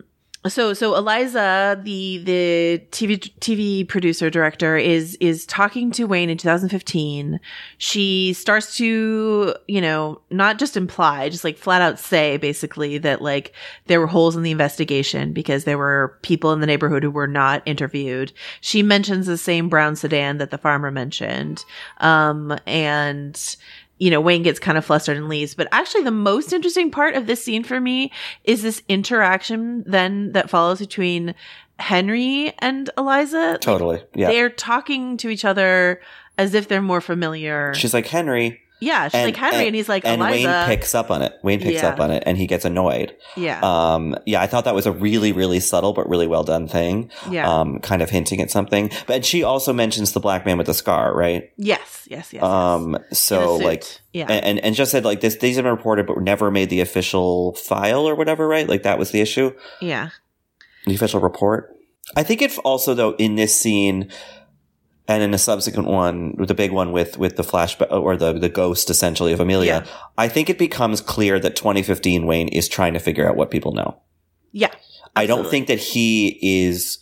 So, so Eliza, the the T V T V producer director, is is talking to Wayne in two thousand fifteen. She starts to, you know, not just imply, just like flat out say, basically that like there were holes in the investigation because there were people in the neighborhood who were not interviewed. She mentions the same brown sedan that the farmer mentioned, um, and. You know, Wayne gets kind of flustered and leaves. But actually, the most interesting part of this scene for me is this interaction then that follows between Henry and Eliza. Totally. Yeah. They're talking to each other as if they're more familiar. She's like, Henry. Yeah, she's and, like Henry, and, and he's like, and Eliza. Wayne picks up on it. Wayne picks yeah. up on it, and he gets annoyed. Yeah. Um, yeah, I thought that was a really, really subtle but really well done thing. Yeah. Um, kind of hinting at something. But she also mentions the black man with the scar, right? Yes, yes, yes. Um, yes. so like, yeah. and, and just said like this, these have been reported, but never made the official file or whatever, right? Like that was the issue. Yeah. The official report. I think it also though in this scene, and in a subsequent one, the big one with, with the flashback or the, the ghost essentially of Amelia, yeah. I think it becomes clear that twenty fifteen Wayne is trying to figure out what people know. Yeah. Absolutely. I don't think that he is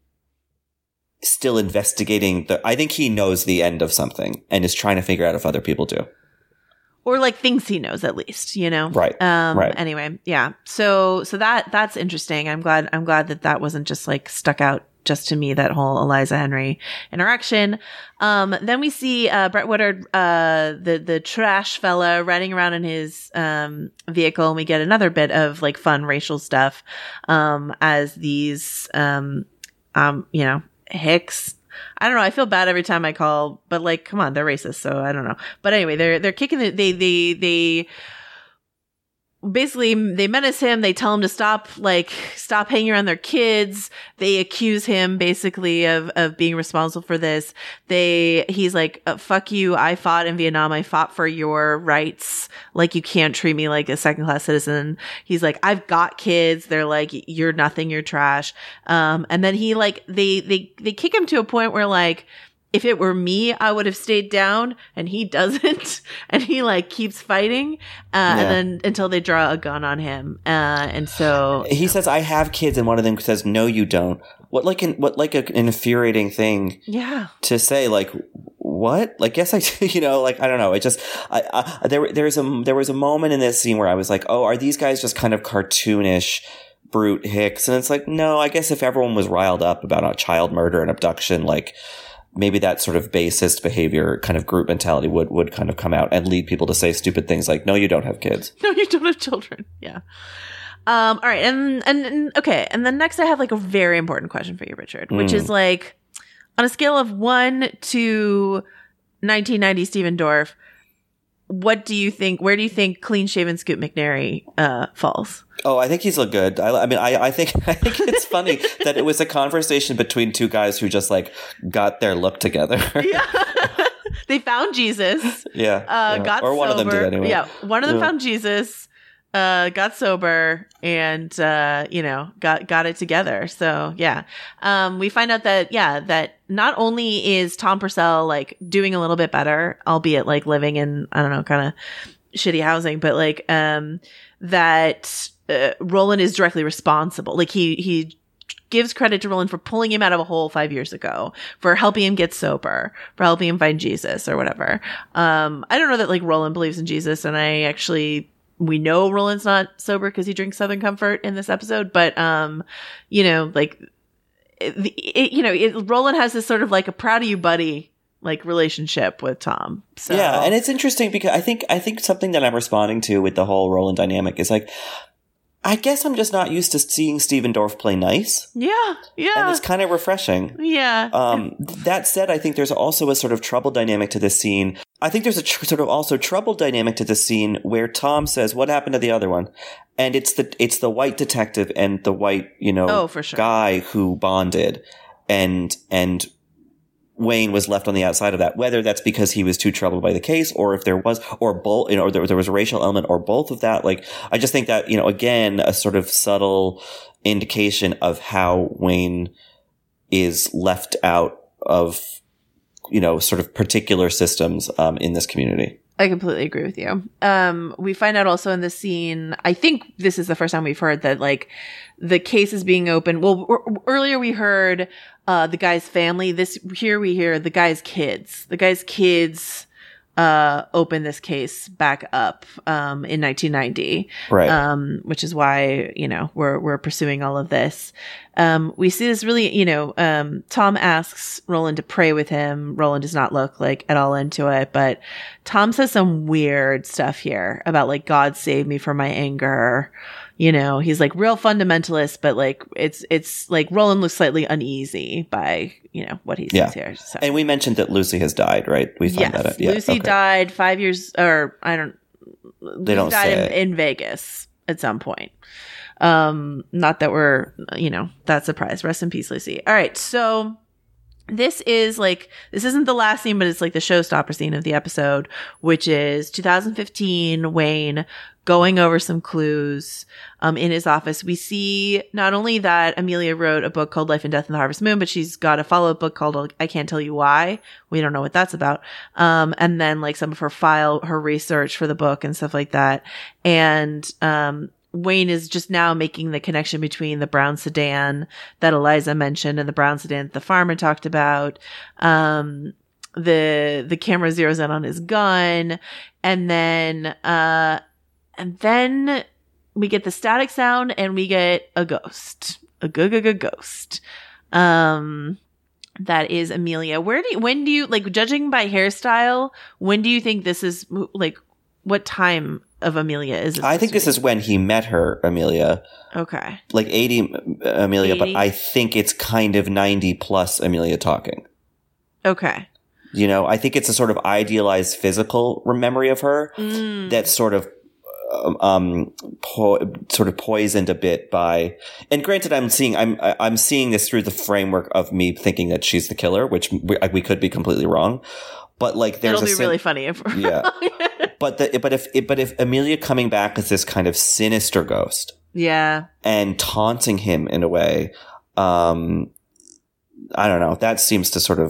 still investigating the, I think he knows the end of something and is trying to figure out if other people do. Or like thinks he knows at least, you know? Right. Um, right. Anyway. Yeah. So, so that, that's interesting. I'm glad, I'm glad that that wasn't just like stuck out just to me, that whole Eliza Henry interaction. Um, then we see, uh, Brett Woodard, uh, the, the trash fella riding around in his, um, vehicle. And we get another bit of like fun racial stuff, um, as these, um, um, you know, Hicks, I don't know. I feel bad every time I call, but like, come on, they're racist. So I don't know. But anyway, they're, they're kicking it. They, they, they, basically they menace him. They tell him to stop, like stop hanging around their kids. They accuse him basically of, of being responsible for this. They, he's like, uh, fuck you. I fought in Vietnam. I fought for your rights. Like you can't treat me like a second class citizen. He's like, I've got kids. They're like, you're nothing. You're trash. Um, and then he like, they, they, they kick him to a point where like, if it were me, I would have stayed down, and he doesn't, and he like keeps fighting, uh, yeah. and then until they draw a gun on him, uh, and so he says, "I have kids," and one of them says, "No, you don't." What like an what like a, an infuriating thing, yeah, to say like what? Like yes, I do, you know, like I don't know. It just I, I there there's a there was a moment in this scene where I was like, oh, are these guys just kind of cartoonish? Brute Hicks? And it's like, no, I guess if everyone was riled up about a child murder and abduction, like. Maybe that sort of basist behavior, kind of group mentality would, would kind of come out and lead people to say stupid things like, no, you don't have kids. No, you don't have children. Yeah. Um, all right. And, and, and okay. And then next I have like a very important question for you, Richard, which mm. is like on a scale of one to nineteen ninety Stephen Dorff, what do you think, where do you think clean shaven Scoot McNairy, uh, falls? Oh, I think he's looked good. I, I mean, I, I think I think it's funny that it was a conversation between two guys who just like got their look together. Yeah, they found Jesus. Yeah, uh, yeah. got or one sober. of them did anyway. Yeah, one of them yeah. found Jesus, uh, got sober, and uh, you know, got got it together. So yeah, um, we find out that yeah, that not only is Tom Purcell like doing a little bit better, albeit like living in I don't know, kind of shitty housing, but like um, that. Uh, Roland is directly responsible. Like he, he gives credit to Roland for pulling him out of a hole five years ago, for helping him get sober, for helping him find Jesus or whatever. Um, I don't know that like Roland believes in Jesus, and I actually, we know Roland's not sober because he drinks Southern Comfort in this episode, but, um, you know, like, it, it, you know, it, Roland has this sort of like a proud of you buddy like relationship with Tom. So. Yeah. And it's interesting because I think, I think something that I'm responding to with the whole Roland dynamic is like, I guess I'm just not used to seeing Stephen Dorff play nice. Yeah, yeah. And it's kind of refreshing. Yeah. Um, that said, I think there's also a sort of trouble dynamic to this scene. I think there's a tr- sort of also trouble dynamic to this scene where Tom says, "What happened to the other one?" And it's the it's the white detective and the white, you know, oh, for sure. guy who bonded, and and. Wayne was left on the outside of that, whether that's because he was too troubled by the case or if there was, or both, you know, or there, there was a racial element or both of that. Like, I just think that, you know, again, a sort of subtle indication of how Wayne is left out of, you know, sort of particular systems, um, in this community. I completely agree with you. Um, we find out also in this scene, I think this is the first time we've heard that, like, the case is being opened. Well, r- earlier we heard uh, the guy's family. This here we hear the guy's kids. The guy's kids uh, open this case back up um, in nineteen ninety, right? Um, which is why, you know, we're we're pursuing all of this. Um, we see this really, you know, um, Tom asks Roland to pray with him. Roland does not look like at all into it, but Tom says some weird stuff here about, like, God save me from my anger. You know, he's like real fundamentalist, but like it's it's like Roland looks slightly uneasy by, you know, what he says yeah. here. So. And we mentioned that Lucy has died, right? We found yes, that out. Yeah, Lucy okay. died five years, or I don't. They don't died say in, in Vegas at some point. Um, not that we're, you know, that surprised. Rest in peace, Lucy. All right, so this is like this isn't the last scene, but it's like the showstopper scene of the episode, which is two thousand fifteen. Wayne going over some clues um, in his office. We see not only that Amelia wrote a book called Life and Death in the Harvest Moon, but she's got a follow-up book called I Can't Tell You Why. We don't know what that's about. Um, and then like some of her file, her research for the book and stuff like that. And um, Wayne is just now making the connection between the brown sedan that Eliza mentioned and the brown sedan that the farmer talked about. Um, the, the camera zeroes in on his gun. And then, uh, and then we get the static sound and we get a ghost, a go go go ghost. Um, that is Amelia. Where do you, when do you, like, judging by hairstyle, when do you think this is, like, what time of Amelia is it? I think this is when he met her, Amelia. Okay. Like eighty Amelia, eighty? But I think it's kind of ninety plus Amelia talking. Okay. You know, I think it's a sort of idealized physical memory of her mm. that's sort of um po- sort of poisoned a bit by, and granted I'm seeing I'm I'm seeing this through the framework of me thinking that she's the killer, which we, we could be completely wrong, but like there's it'll a be sim- really funny if we're yeah but the, but if but if Amelia coming back as this kind of sinister ghost, yeah, and taunting him in a way, um I don't know, that seems to sort of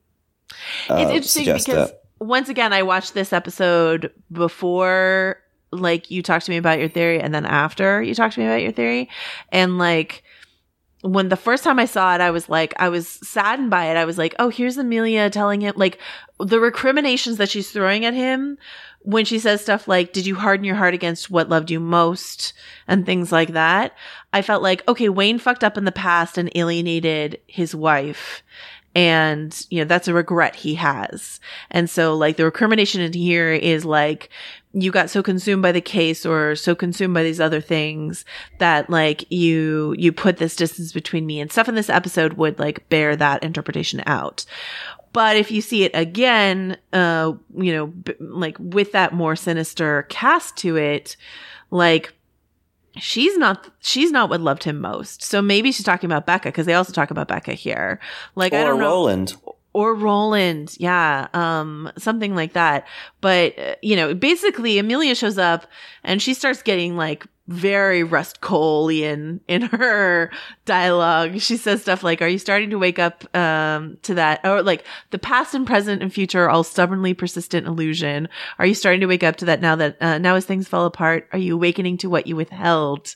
uh, it's interesting because that. Once again I watched this episode before, like, you talked to me about your theory and then after you talked to me about your theory. And like, when the first time I saw it, I was like, I was saddened by it. I was like, oh, here's Amelia telling him, like, the recriminations that she's throwing at him when she says stuff like, did you harden your heart against what loved you most? And things like that. I felt like, okay, Wayne fucked up in the past and alienated his wife. And, you know, that's a regret he has. And so, like, the recrimination in here is like, you got so consumed by the case or so consumed by these other things that, like, you, you put this distance between me, and stuff in this episode would, like, bear that interpretation out. But if you see it again, uh, you know, b- like, with that more sinister cast to it, like, She's not, she's not what loved him most. So maybe she's talking about Becca, because they also talk about Becca here. Like, or I don't know. Roland. Or Roland. Yeah. Um, something like that. But, uh, you know, basically Amelia shows up and she starts getting, like, very Rust Coleian in her dialogue. She says stuff like, are you starting to wake up um to that? Or like, the past and present and future are all stubbornly persistent illusion. Are you starting to wake up to that now that uh, now as things fell apart? Are you awakening to what you withheld?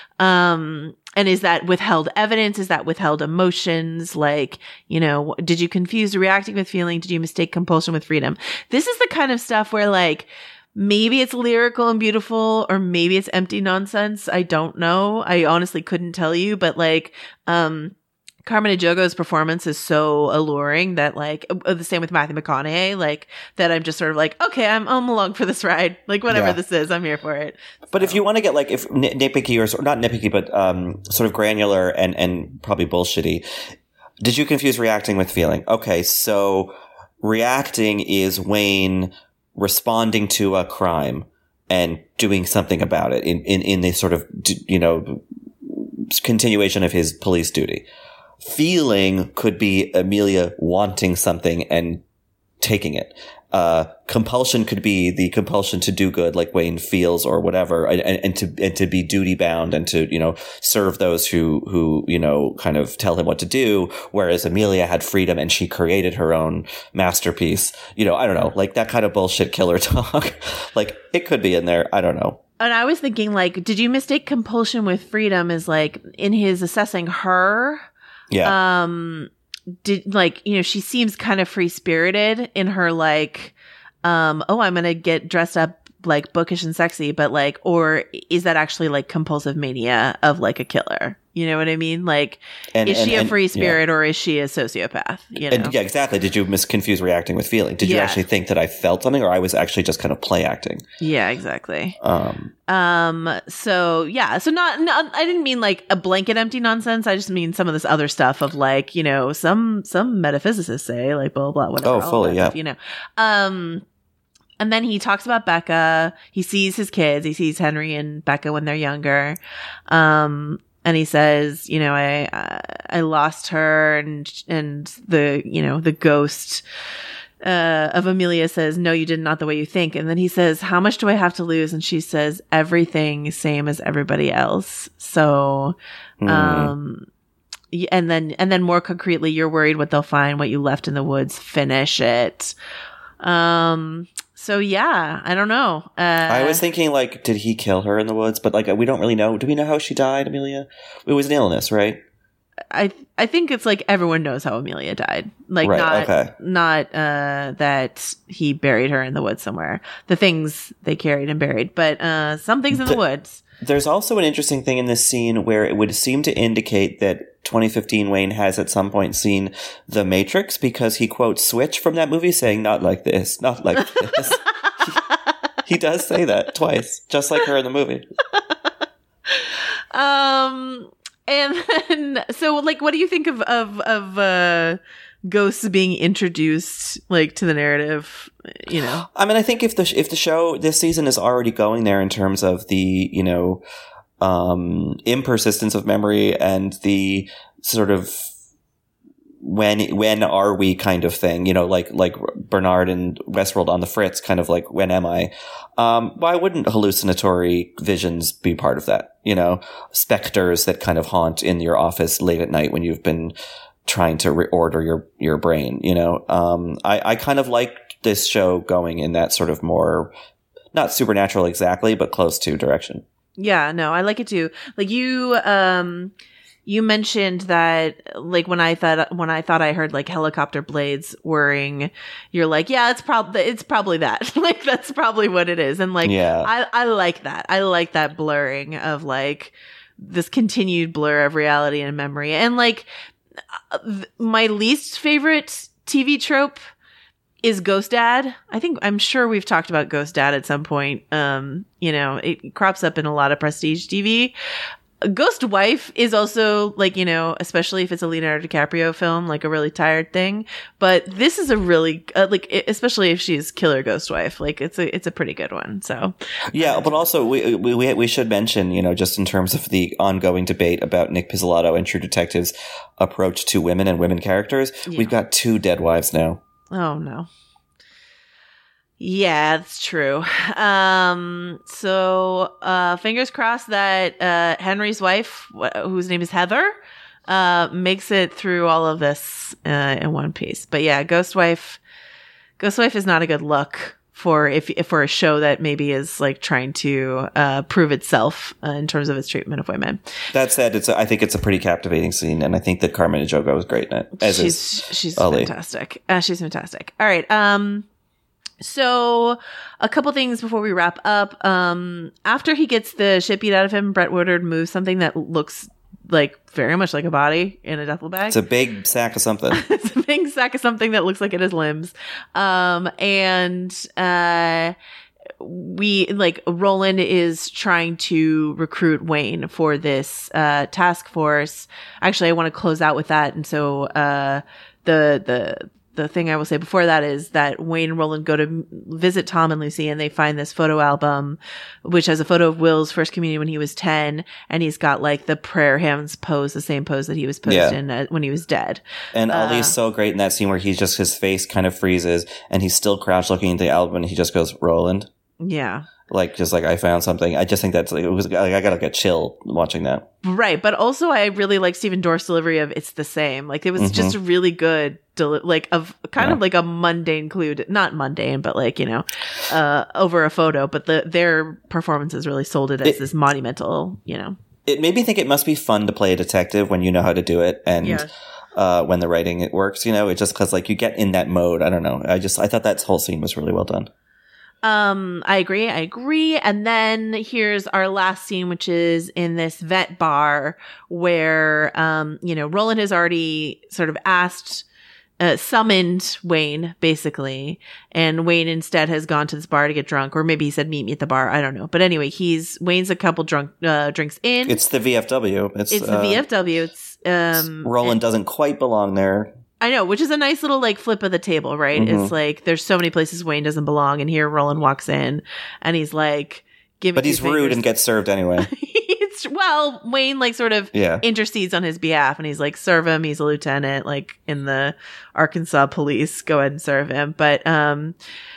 Um, and is that withheld evidence? Is that withheld emotions? Like, you know, did you confuse reacting with feeling? Did you mistake compulsion with freedom? This is the kind of stuff where, like, maybe it's lyrical and beautiful, or maybe it's empty nonsense. I don't know. I honestly couldn't tell you, but like, um, Carmen Ejogo's performance is so alluring that, like, uh, the same with Matthew McConaughey, like, that I'm just sort of like, okay, I'm, I'm along for this ride. Like, whatever Yeah. this is, I'm here for it. But if you want to get, like, if nit- nitpicky or, or not nitpicky, but um, sort of granular and, and probably bullshitty, did you confuse reacting with feeling? Okay, so reacting is Wayne responding to a crime and doing something about it in, in, in the sort of, you know, continuation of his police duty. Feeling could be Amelia wanting something and taking it. uh, compulsion could be the compulsion to do good, like Wayne feels or whatever, and, and to and to be duty bound and to, you know, serve those who who you know kind of tell him what to do. Whereas Amelia had freedom and she created her own masterpiece. You know, I don't know, like that kind of bullshit killer talk. Like it could be in there. I don't know. And I was thinking, like, did you mistake compulsion with freedom as like in his assessing her? Yeah. Um. Did like, you know, she seems kind of free spirited in her like, um, oh, I'm gonna get dressed up like bookish and sexy, but like, or is that actually like compulsive mania of like a killer? You know what I mean? Like, and, is and, she a and, free spirit yeah. or is she a sociopath? You know? And, yeah, exactly. Did you misconfuse reacting with feeling? Did you Yeah. actually think that I felt something, or I was actually just kind of play acting? Yeah, exactly. Um, Um, so yeah, so not, not, I didn't mean like a blanket empty nonsense. I just mean some of this other stuff of like, you know, some, some metaphysicists say like blah, blah, blah, whatever. Oh, all fully, that yeah. stuff, you know, um, and then he talks about Becca. He sees his kids. He sees Henry and Becca when they're younger. Um, and he says, you know, I, I lost her and, and the, you know, the ghost, uh, of Amelia says, no, you did not the way you think. And then he says, how much do I have to lose? And she says, everything, same as everybody else. So, Mm. um, y- and then, and then more concretely, you're worried what they'll find, what you left in the woods, finish it. Um, so yeah, I don't know. Uh, I was thinking, like, did he kill her in the woods? But like, we don't really know. Do we know how she died, Amelia? It was an illness, right? I I think it's like everyone knows how Amelia died. Like Right, not okay. not uh that he buried her in the woods somewhere. The things they carried and buried, but uh some things in the, The- woods. There's also an interesting thing in this scene where it would seem to indicate that twenty fifteen Wayne has at some point seen The Matrix, because he quotes Switch from that movie saying, not like this, not like this. he, he does say that twice, just like her in the movie. Um and then so like what do you think of of of uh ghosts being introduced like to the narrative, you know? I mean, I think if the if the show this season is already going there in terms of the, you know, um, impersistence of memory and the sort of when when are we kind of thing, you know, like like Bernard and Westworld on the Fritz, kind of like when am I? Um, why wouldn't hallucinatory visions be part of that? You know, specters that kind of haunt in your office late at night when you've been trying to reorder your your brain. You know, um, I I kind of like this show going in that sort of more not supernatural exactly, but close to direction. Yeah, no, I like it too. Like you, um, you mentioned that, like when I thought when I thought I heard like helicopter blades whirring, you're like, yeah, it's probably it's probably that. Like that's probably what it is. And like, Yeah. I I like that. I like that blurring of like this continued blur of reality and memory. And like uh, th- my least favorite T V trope is Ghost Dad. I think I'm sure we've talked about Ghost Dad at some point. Um, you know, it crops up in a lot of prestige T V. Ghost Wife is also like, you know, especially if it's a Leonardo DiCaprio film, like a really tired thing. But this is a really uh, like, i- especially if she's Killer Ghost Wife, like it's a it's a pretty good one. So Yeah, but also we, we we we should mention, you know, just in terms of the ongoing debate about Nick Pizzolatto and True Detective's approach to women and women characters, Yeah. we've got two dead wives now. oh no. Yeah, that's true. Um, so, uh, fingers crossed that, uh, Henry's wife, wh- whose name is Heather, uh, makes it through all of this, uh, in one piece. But yeah, Ghost Wife, Ghost Wife is not a good look for if, if for a show that maybe is like trying to, uh, prove itself uh, in terms of its treatment of women. That said, it's a, I think it's a pretty captivating scene, and I think that Carmen Ejogo was great in it. As she's, is she's Ali. fantastic. Uh, she's fantastic. All right. Um, So, a couple things before we wrap up. Um, after he gets the shit beat out of him, Brett Woodard moves something that looks like very much like a body in a duffel bag. It's a big sack of something. It's a big sack of something that looks like it has limbs. Um, and uh, we like Roland is trying to recruit Wayne for this uh, task force. Actually, I want to close out with that, and so uh, the the the thing I will say before that is that Wayne and Roland go to visit Tom and Lucy, and they find this photo album, which has a photo of Will's first communion when he was ten, and he's got like the prayer hands pose, the same pose that he was posed Yeah. in uh, when he was dead. And Uh, Ali's so great in that scene where he's just, his face kind of freezes and he's still crouched looking at the album and he just goes, Roland. Yeah. Like, just like, I found something. I just think that's, it was, like, I got like a chill watching that. Right. But also I really like Stephen Dorff's delivery of it's the same. Like it was Mhm. just a really good, deli- like of kind Yeah. of like a mundane clue, to, not mundane, but like, you know, uh, over a photo, but the, their performances really sold it as It- this monumental, you know. It made me think it must be fun to play a detective when you know how to do it. And, Yeah. uh, when the writing it works, you know, it just cause like you get in that mode. I don't know. I just, I thought that whole scene was really well done. Um, I agree. I agree. And then here's our last scene, which is in this vet bar where, um, you know, Roland has already sort of asked, uh, summoned Wayne basically. And Wayne instead has gone to this bar to get drunk, or maybe he said, meet me at the bar. I don't know. But anyway, he's, Wayne's a couple drunk, uh, drinks in. It's the V F W. It's, It's the uh, V F W. It's, um, Roland doesn't quite belong there. I know, which is a nice little like flip of the table, right? Mhm. It's like there's so many places Wayne doesn't belong, and here Roland walks in and he's like, "Give me." But two he's rude fingers." and gets served anyway. it's well, Wayne like sort of Yeah. intercedes on his behalf, and he's like, "Serve him." He's a lieutenant, like in the Arkansas police. Go ahead and serve him. But um,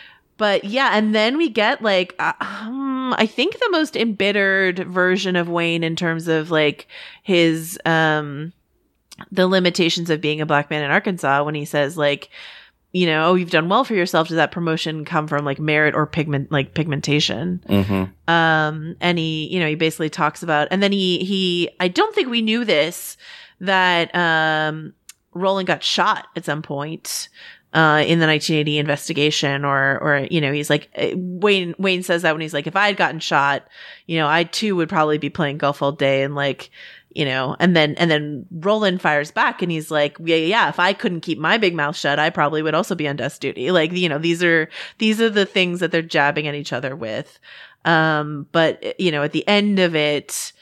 but yeah, and then we get like uh, um, I think the most embittered version of Wayne in terms of like his um. the limitations of being a black man in Arkansas when he says like, you know, oh, you've done well for yourself. Does that promotion come from like merit or pigment, like pigmentation? Mm-hmm. Um, and he, you know, he basically talks about, and then he, he, I don't think we knew this, that, um, Roland got shot at some point, uh, in the nineteen eighty investigation, or, or, you know, he's like, uh, Wayne, Wayne says that when he's like, if I had gotten shot, you know, I too would probably be playing golf all day and like, you know, and then, and then Roland fires back and he's like, yeah, yeah, if I couldn't keep my big mouth shut, I probably would also be on desk duty. Like, you know, these are, these are the things that they're jabbing at each other with. Um, but, you know, at the end of it,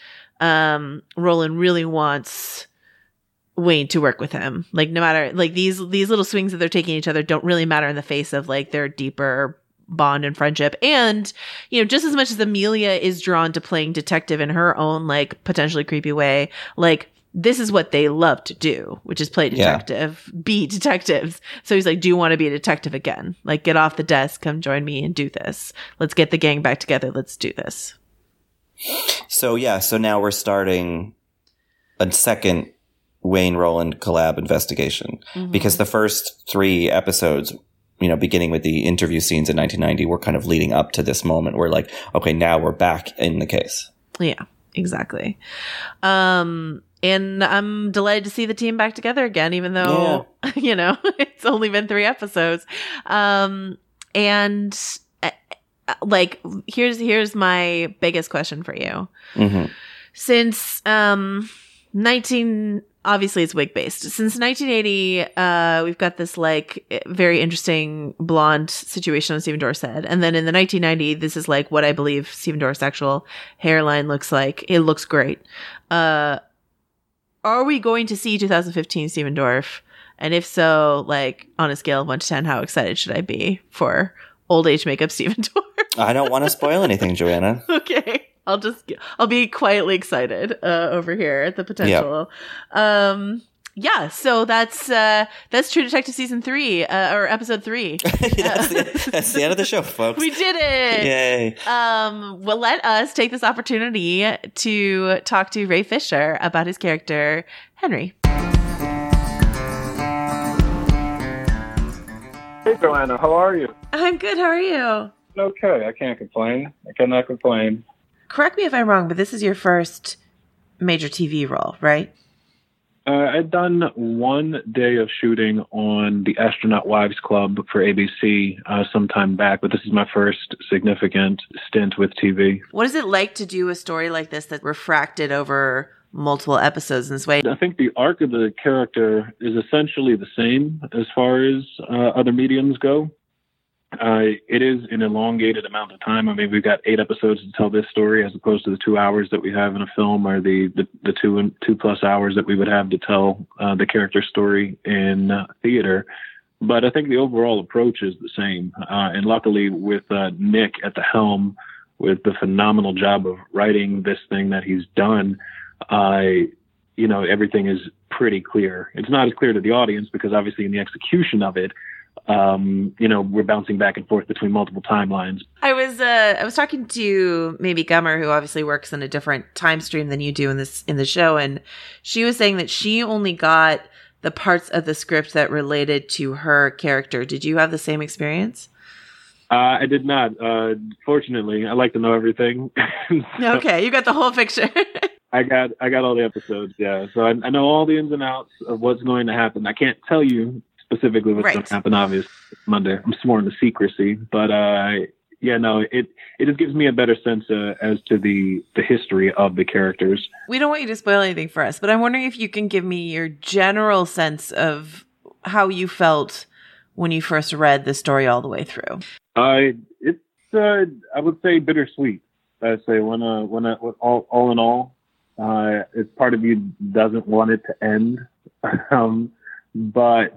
um, Roland really wants Wayne to work with him. Like, no matter, like these, these little swings that they're taking each other don't really matter in the face of like their deeper bond and friendship. And, you know, just as much as Amelia is drawn to playing detective in her own like potentially creepy way, like this is what they love to do, which is play detective, yeah. be detectives. So he's like, do you want to be a detective again? Like, get off the desk, come join me and do this. Let's get the gang back together. Let's do this. So yeah, so now we're starting a second Wayne Roland collab investigation, mm-hmm. because the first three episodes, you know, beginning with the interview scenes in nineteen ninety, we're kind of leading up to this moment where like, okay, now we're back in the case. Yeah, exactly. Um, and I'm delighted to see the team back together again, even though, yeah. you know, it's only been three episodes. Um, and uh, like, here's, here's my biggest question for you. Mm-hmm. Since, um, nineteen, obviously it's wig based. Since nineteen eighty, uh, we've got this like very interesting blonde situation on Stephen Dorff's head. And then in the nineteen ninety, this is like what I believe Stephen Dorff's actual hairline looks like. It looks great. Uh, are we going to see two thousand fifteen Stephen Dorff? And if so, like on a scale of one to ten, how excited should I be for old age makeup Stephen Dorff? I don't want to spoil anything, Joanna. Okay. I'll just, I'll be quietly excited, uh, over here at the potential. Yeah. Um, yeah. So that's, uh, that's True Detective season three, uh, or episode three. that's, the, that's the end of the show, folks. We did it. Yay. Um, well, let us take this opportunity to talk to Ray Fisher about his character, Henry. Hey, Joanna, how are you? I'm good. How are you? Okay. I can't complain. I cannot complain. Correct me if I'm wrong, but this is your first major T V role, right? Uh, I'd done one day of shooting on the Astronaut Wives Club for A B C uh, some time back, but this is my first significant stint with T V. What is it like to do a story like this that's refracted over multiple episodes in this way? I think the arc of the character is essentially the same as far as uh, other mediums go. Uh, it is an elongated amount of time. I mean, we've got eight episodes to tell this story as opposed to the two hours that we have in a film, or the, the, the two and two plus hours that we would have to tell uh, the character story in uh, theater. but I think the overall approach is the same. Uh, and luckily, with uh, Nick at the helm, with the phenomenal job of writing this thing that he's done, I, you know, everything is pretty clear. It's not as clear to the audience because obviously in the execution of it, um, you know, we're bouncing back and forth between multiple timelines. I was uh, I was talking to maybe Gummer, who obviously works in a different time stream than you do in this in the show, and she was saying that she only got the parts of the script that related to her character. Did you have the same experience? Uh, I did not. Uh, fortunately, I like to know everything. So okay, you got the whole picture. I got I got all the episodes, yeah. So I, I know all the ins and outs of what's going to happen. I can't tell you specifically what's right. going to happen, obviously, Monday. I'm sworn to secrecy. But, uh, yeah, no, it, it just gives me a better sense uh, as to the, the history of the characters. We don't want you to spoil anything for us, but I'm wondering if you can give me your general sense of how you felt when you first read the story all the way through. Uh, it's, uh, I would say bittersweet. I'd say when, uh, when, uh, all, all in all, uh, it's part of you doesn't want it to end. um, but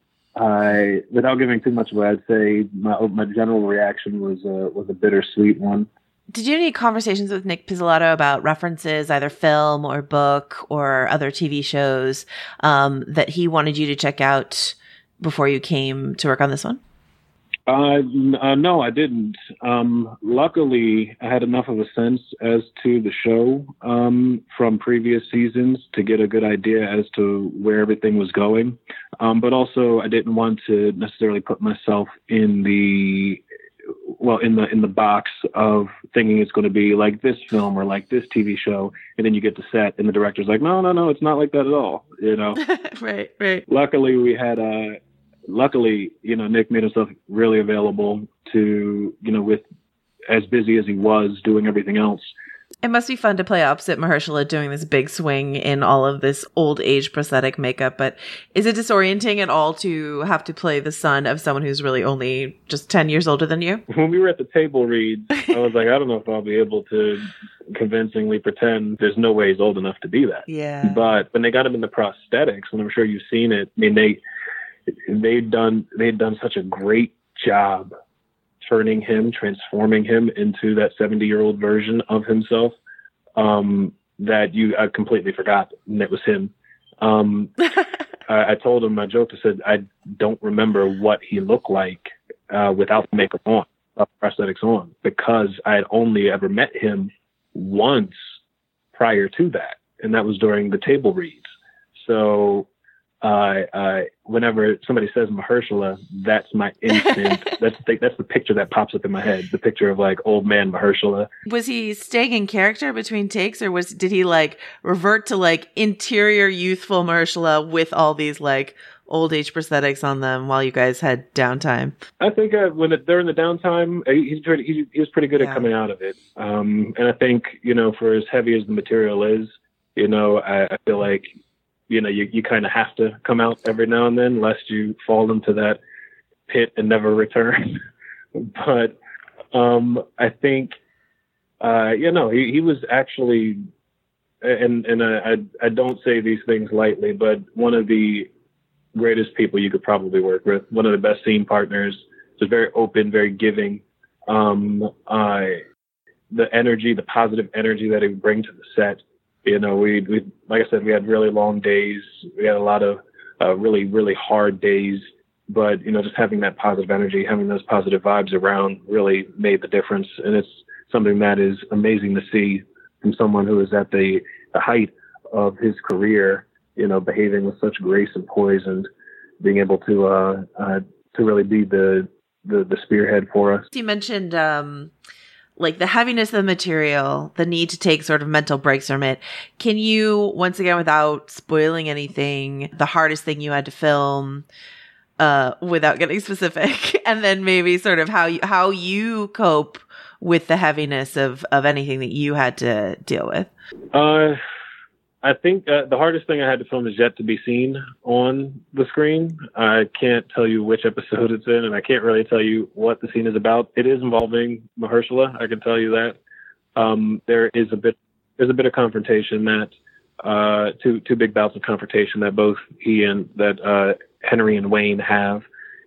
I, without giving too much away, I'd say my my general reaction was a, was a bittersweet one. Did you have any conversations with Nick Pizzolatto about references, either film or book or other T V shows, um, that he wanted you to check out before you came to work on this one? Uh, uh, no, I didn't. Um, luckily, I had enough of a sense as to the show um, from previous seasons to get a good idea as to where everything was going. Um, but also, I didn't want to necessarily put myself in the well in the in the box of thinking it's going to be like this film or like this T V show, and then you get to set and the director's like, no, no, no, it's not like that at all. You know, right, right. Luckily, we had a. Uh, Luckily, you know, Nick made himself really available to, you know, with as busy as he was doing everything else. It must be fun to play opposite Mahershala doing this big swing in all of this old age prosthetic makeup. But is it disorienting at all to have to play the son of someone who's really only just ten years older than you? When we were at the table read, I was like, I don't know if I'll be able to convincingly pretend there's no way he's old enough to be that. Yeah. But when they got him in the prosthetics, and I'm sure you've seen it, I mean, they... They'd done they'd done such a great job turning him, transforming him into that seventy-year-old version of himself um, that you I completely forgot and it was him. Um, I, I told him, I joked, I said, I don't remember what he looked like uh, without the makeup on, without the prosthetics on, because I had only ever met him once prior to that, and that was during the table reads. So Uh, uh, whenever somebody says Mahershala, that's my instant. that's the, that's the picture that pops up in my head. The picture of like old man Mahershala. Was he staying in character between takes, or was did he like revert to like interior youthful Mahershala with all these like old age prosthetics on them while you guys had downtime? I think uh, when it, during the downtime, he's pretty, he, he was pretty good yeah. at coming out of it. Um, and I think you know, for as heavy as the material is, you know, I, I feel like. You know, you, you kind of have to come out every now and then, lest you fall into that pit and never return. But um, I think, uh, you know, he, he was actually, and and I, I don't say these things lightly, but one of the greatest people you could probably work with, one of the best scene partners, just very open, very giving. Um, I, the energy, the positive energy that he would bring to the set. You know, we, we, like I said, we had really long days. We had a lot of uh, really, really hard days. But, you know, just having that positive energy, having those positive vibes around really made the difference. And it's something that is amazing to see from someone who is at the, the height of his career, you know, behaving with such grace and poise and being able to, uh, uh, to really be the, the, the spearhead for us. You mentioned, um, like the heaviness of the material, the need to take sort of mental breaks from it. Can you, once again, without spoiling anything, the hardest thing you had to film, uh, without getting specific, and then maybe sort of how you, how you cope with the heaviness of, of anything that you had to deal with? Uh, I think uh, the hardest thing I had to film is yet to be seen on the screen. I can't tell you which episode it's in, and I can't really tell you what the scene is about. It is involving Mahershala, I can tell you that. Um, there is a bit, there's a bit of confrontation that, uh, two two big bouts of confrontation that both he and that uh, Henry and Wayne have,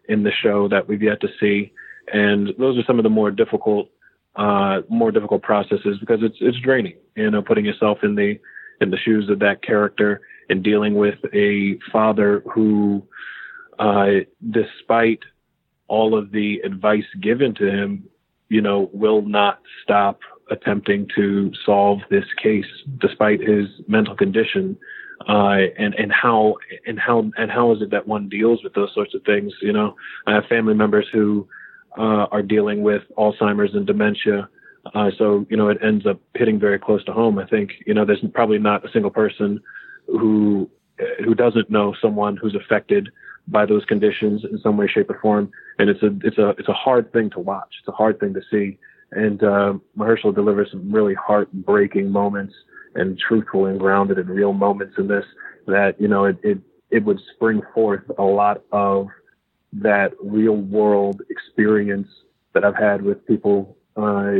in the show that we've yet to see. And those are some of the more difficult, uh, more difficult processes because it's, it's draining, you know, putting yourself in the, in the shoes of that character and dealing with a father who, uh, despite all of the advice given to him, you know, will not stop attempting to solve this case despite his mental condition. Uh, and, and how, and how, and how is it that one deals with those sorts of things? You know, I have family members who, uh, are dealing with Alzheimer's and dementia. Uh, so, you know, it ends up hitting very close to home. I think, you know, there's probably not a single person who, who doesn't know someone who's affected by those conditions in some way, shape or form. And it's a, it's a, it's a hard thing to watch. It's a hard thing to see. And, uh, Mahershala delivers some really heartbreaking moments and truthful and grounded and real moments in this that, you know, it, it, it would spring forth a lot of that real world experience that I've had with people, uh,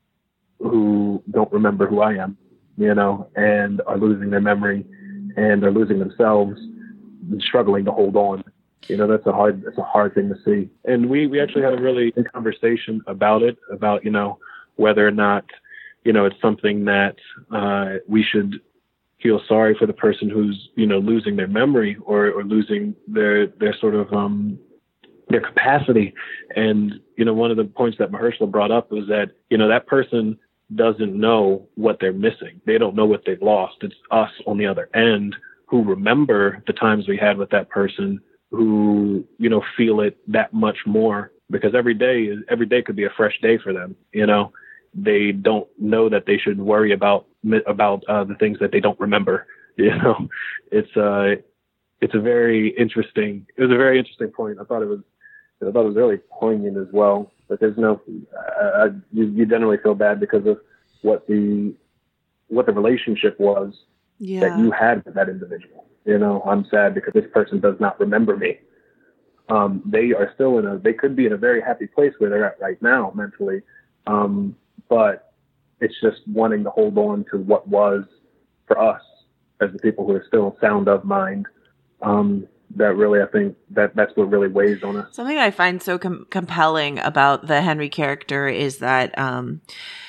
who don't remember who I am, you know, and are losing their memory and are losing themselves and struggling to hold on. You know, that's a hard, that's a hard thing to see. And we, we actually had a really good conversation about it, about, you know, whether or not, you know, it's something that, uh, we should feel sorry for the person who's, you know, losing their memory or, or losing their, their sort of, um, their capacity. And, you know, one of the points that Mahershala brought up was that, you know, that person doesn't know what they're missing. They don't know what they've lost. It's us on the other end who remember the times we had with that person, who, you know, feel it that much more because every day is, every day could be a fresh day for them. You know, they don't know that they should worry about, about, uh, the things that they don't remember. You know, it's, uh, it's a very interesting, it was a very interesting point. I thought it was, I thought it was really poignant as well, but there's no, uh, you, you generally feel bad because of what the, what the relationship was yeah. that you had with that individual. You know, I'm sad because this person does not remember me. Um, they are still in a, they could be in a very happy place where they're at right now mentally. Um, but it's just wanting to hold on to what was for us as the people who are still sound of mind. Um, that really, I think that that's what really weighs on us. Something I find so com- compelling about the Henry character is that, um,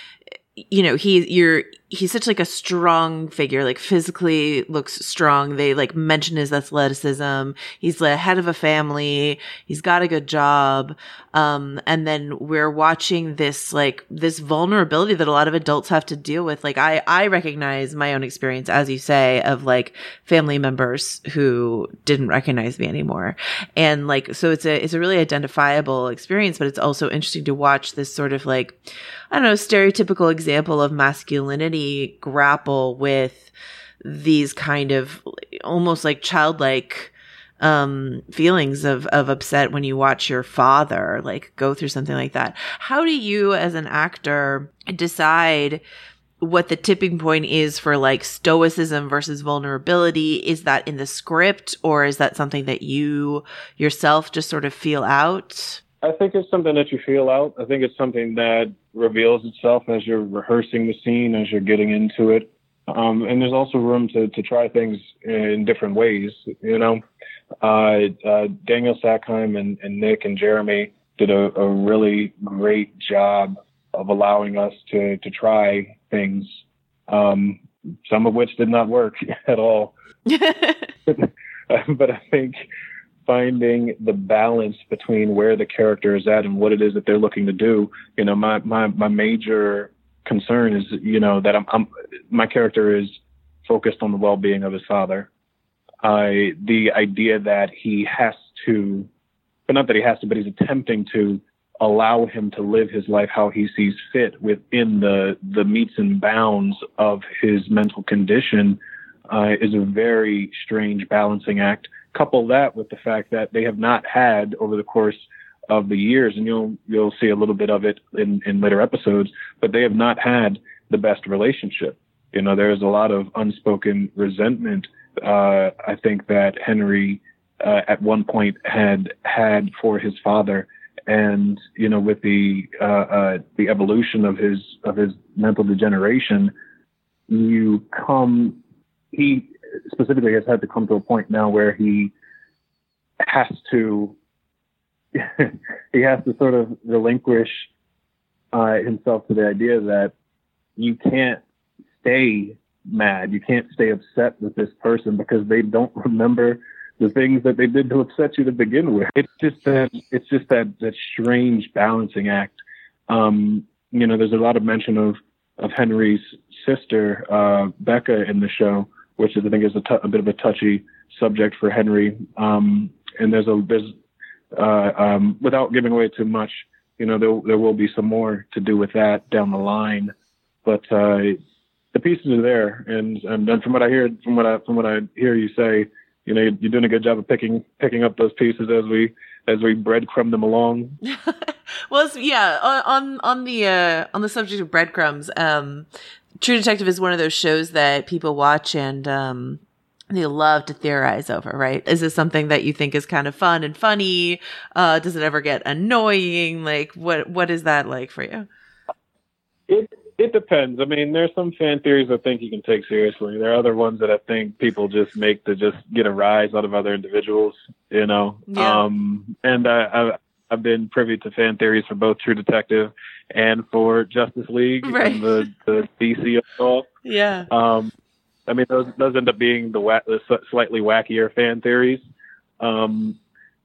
you know, he, you're, he's such like a strong figure, like physically looks strong. They like mention his athleticism. He's the head of a family. He's got a good job. Um, and then we're watching this, like this vulnerability that a lot of adults have to deal with. Like I, I recognize my own experience, as you say, of like family members who didn't recognize me anymore. And like, so it's a, it's a really identifiable experience, but it's also interesting to watch this sort of like, I don't know, stereotypical example of masculinity grapple with these kind of almost like childlike um feelings of of upset when you watch your father like go through something like that. How do you as an actor decide what the tipping point is for like stoicism versus vulnerability? Is that in the script or is that something that you yourself just sort of feel out? I think it's something that you feel out. I think it's something that reveals itself as you're rehearsing the scene, as you're getting into it. Um, and there's also room to, to try things in different ways. You know, uh, uh, Daniel Sackheim and, and Nick and Jeremy did a, a really great job of allowing us to, to try things, um, some of which did not work at all. But I think finding the balance between where the character is at and what it is that they're looking to do. You know, my, my, my major concern is, you know, that I'm, I'm my character is focused on the well-being of his father. Uh, the idea that he has to, but not that he has to, but he's attempting to allow him to live his life how he sees fit within the, the metes and bounds of his mental condition, uh, is a very strange balancing act. Couple that with the fact that they have not had over the course of the years, and you'll you'll see a little bit of it in, in later episodes, but they have not had the best relationship. You know, there's a lot of unspoken resentment. Uh, I think that Henry uh, at one point had had for his father, and you know, with the uh, uh, the evolution of his of his mental degeneration, you come he. specifically has had to come to a point now where he has to he has to sort of relinquish uh, himself to the idea that you can't stay mad, you can't stay upset with this person because they don't remember the things that they did to upset you to begin with. It's just that it's just that that strange balancing act. Um, you know, there's a lot of mention of of Henry's sister, uh, Becca, in the show, which I think is a, t- a bit of a touchy subject for Henry. Um, and there's a there's uh, um, without giving away too much, you know, there there will be some more to do with that down the line. But uh, the pieces are there, and and from what I hear, from what I from what I hear you say, you know, you're doing a good job of picking picking up those pieces as we as we breadcrumb them along. Well, it's, yeah, on on the uh, on the subject of breadcrumbs, um, True Detective is one of those shows that people watch and um, they love to theorize over, right? Is this something that you think is kind of fun and funny? Uh, does it ever get annoying? Like, what what is that like for you? It it depends. I mean, there's some fan theories I think you can take seriously. There are other ones that I think people just make to just get a rise out of other individuals, you know. Yeah. Um, and I, I've I've been privy to fan theories for both True Detective and for Justice League right. and the the D C of it all. Yeah. Um, I mean, those those end up being the, wa- the slightly wackier fan theories, um,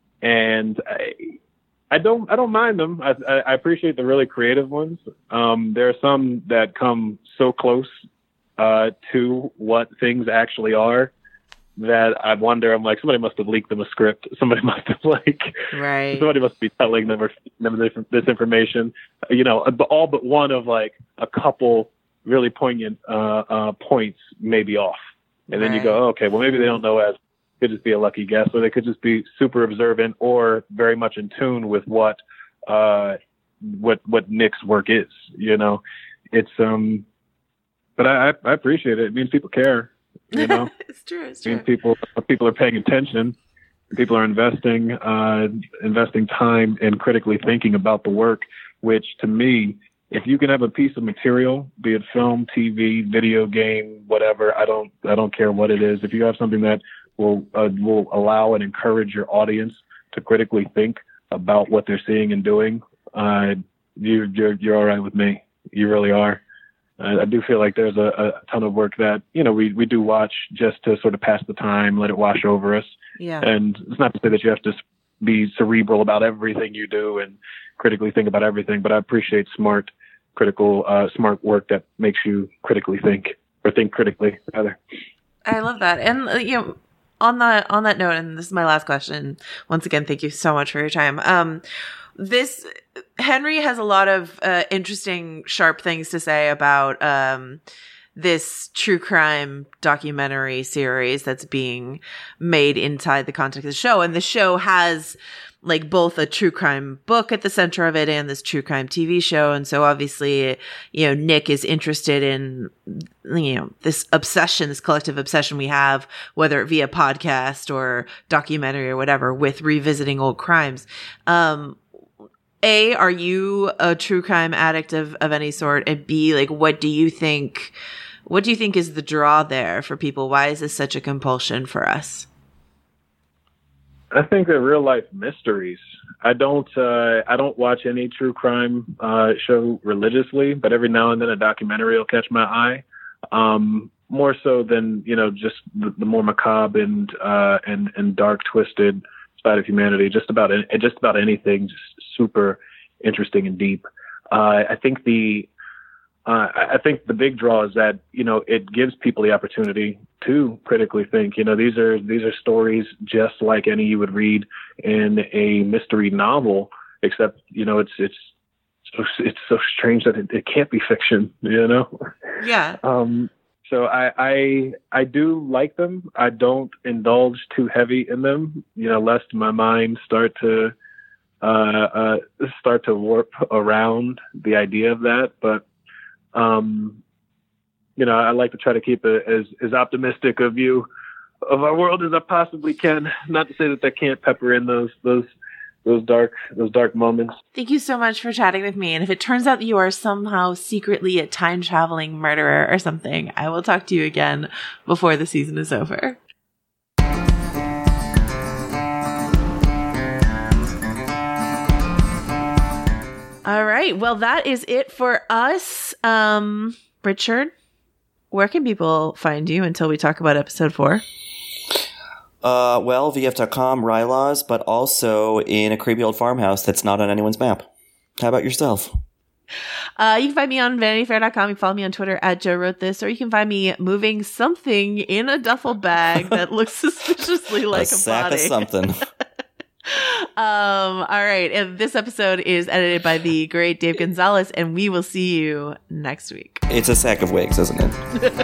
and I, I don't I don't mind them. I, I appreciate the really creative ones. Um, there are some that come so close uh, to what things actually are that I wonder. I'm like, somebody must have leaked them a script. Somebody must have like, right. somebody must be telling them or them this, this information. You know, all but one of like a couple really poignant uh, uh, points may be off. And then right. you go, oh, okay, well, maybe they don't know as could just be a lucky guess, or they could just be super observant or very much in tune with what uh, what what Nick's work is. You know, it's um, but I I appreciate it. It means people care. You know, it's true. It's it true. means people people are paying attention. People are investing uh, investing time and critically thinking about the work. Which to me, if you can have a piece of material, be it film, T V, video game, whatever, I don't, I don't care what it is. If you have something that will, uh, will allow and encourage your audience to critically think about what they're seeing and doing, uh, you, you're, you're all right with me. You really are. Uh, I do feel like there's a, a ton of work that, you know, we, we do watch just to sort of pass the time, let it wash over us. Yeah. And it's not to say that you have to be cerebral about everything you do and critically think about everything, but I appreciate smart, critical, uh, smart work that makes you critically think, or think critically, rather. I love that. And, uh, you know, on that, on that note, and this is my last question, once again, thank you so much for your time. Um, this, Henry has a lot of, uh, interesting, sharp things to say about, um, this true crime documentary series that's being made inside the context of the show. And the show has like both a true crime book at the center of it and this true crime T V show. And so obviously, you know, Nick is interested in, you know, this obsession, this collective obsession we have, whether it via podcast or documentary or whatever, with revisiting old crimes. Um, A, are you a true crime addict of, of any sort? And B, like, what do you think, what do you think is the draw there for people? Why is this such a compulsion for us? I think they're real life mysteries. I don't, uh, I don't watch any true crime, uh, show religiously, but every now and then a documentary will catch my eye. Um, more so than, you know, just the, the more macabre and, uh, and, and dark twisted side of humanity, just about, just about anything, just super interesting and deep. Uh, I think the, Uh, I think the big draw is that, you know, it gives people the opportunity to critically think. You know, these are these are stories just like any you would read in a mystery novel, except, you know, it's it's so, it's so strange that it, it can't be fiction. You know. Yeah. Um. So I, I I do like them. I don't indulge too heavy in them, you know, lest my mind start to uh, uh start to warp around the idea of that, but. Um, you know, I like to try to keep a, as, as optimistic a view of our world as I possibly can. Not to say that I can't pepper in those, those, those dark, those dark moments. Thank you so much for chatting with me. And if it turns out that you are somehow secretly a time traveling murderer or something, I will talk to you again before the season is over. All right. Well, that is it for us. Um, Richard, where can people find you until we talk about episode four? Uh, well, V F dot com, Rylaws, but also in a creepy old farmhouse that's not on anyone's map. How about yourself? Uh, you can find me on vanity fair dot com. You can follow me on Twitter at Joe Wrote This, or you can find me moving something in a duffel bag that looks suspiciously like a, a sack body. of something. um, all right. And this episode is edited by the great Dave Gonzalez, and we will see you next week. It's a sack of wigs, isn't it?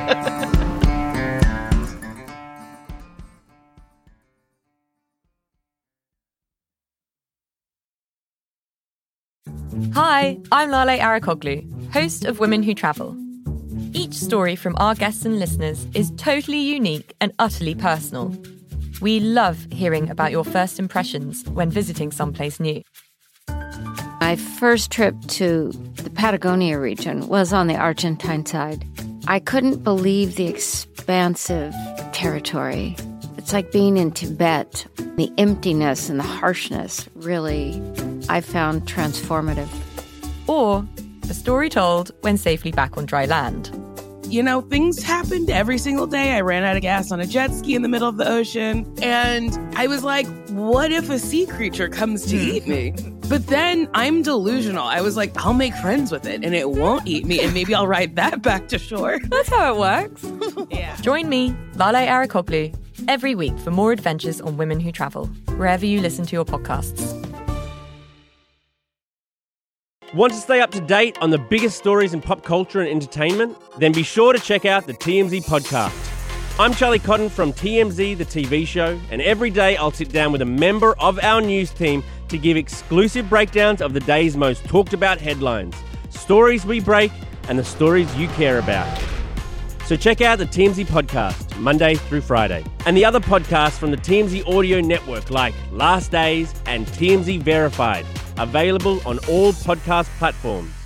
Hi, I'm Lale Arakoglu, host of Women Who Travel. Each story from our guests and listeners is totally unique and utterly personal. We love hearing about your first impressions when visiting someplace new. My first trip to the Patagonia region was on the Argentine side. I couldn't believe the expansive territory. It's like being in Tibet. The emptiness and the harshness really, I found transformative. Or a story told when safely back on dry land. You know, things happened every single day. I ran out of gas on a jet ski in the middle of the ocean. And I was like, what if a sea creature comes to eat me? But then I'm delusional. I was like, I'll make friends with it and it won't eat me. And maybe I'll ride that back to shore. That's how it works. Yeah. Join me, Lale Arakoglu, every week for more adventures on Women Who Travel, wherever you listen to your podcasts. Want to stay up to date on the biggest stories in pop culture and entertainment? Then be sure to check out the T M Z podcast. I'm Charlie Cotton from T M Z, the T V show, and every day I'll sit down with a member of our news team to give exclusive breakdowns of the day's most talked about headlines, stories we break, and the stories you care about. So check out the T M Z podcast, Monday through Friday, and the other podcasts from the T M Z audio network like Last Days and T M Z Verified, available on all podcast platforms.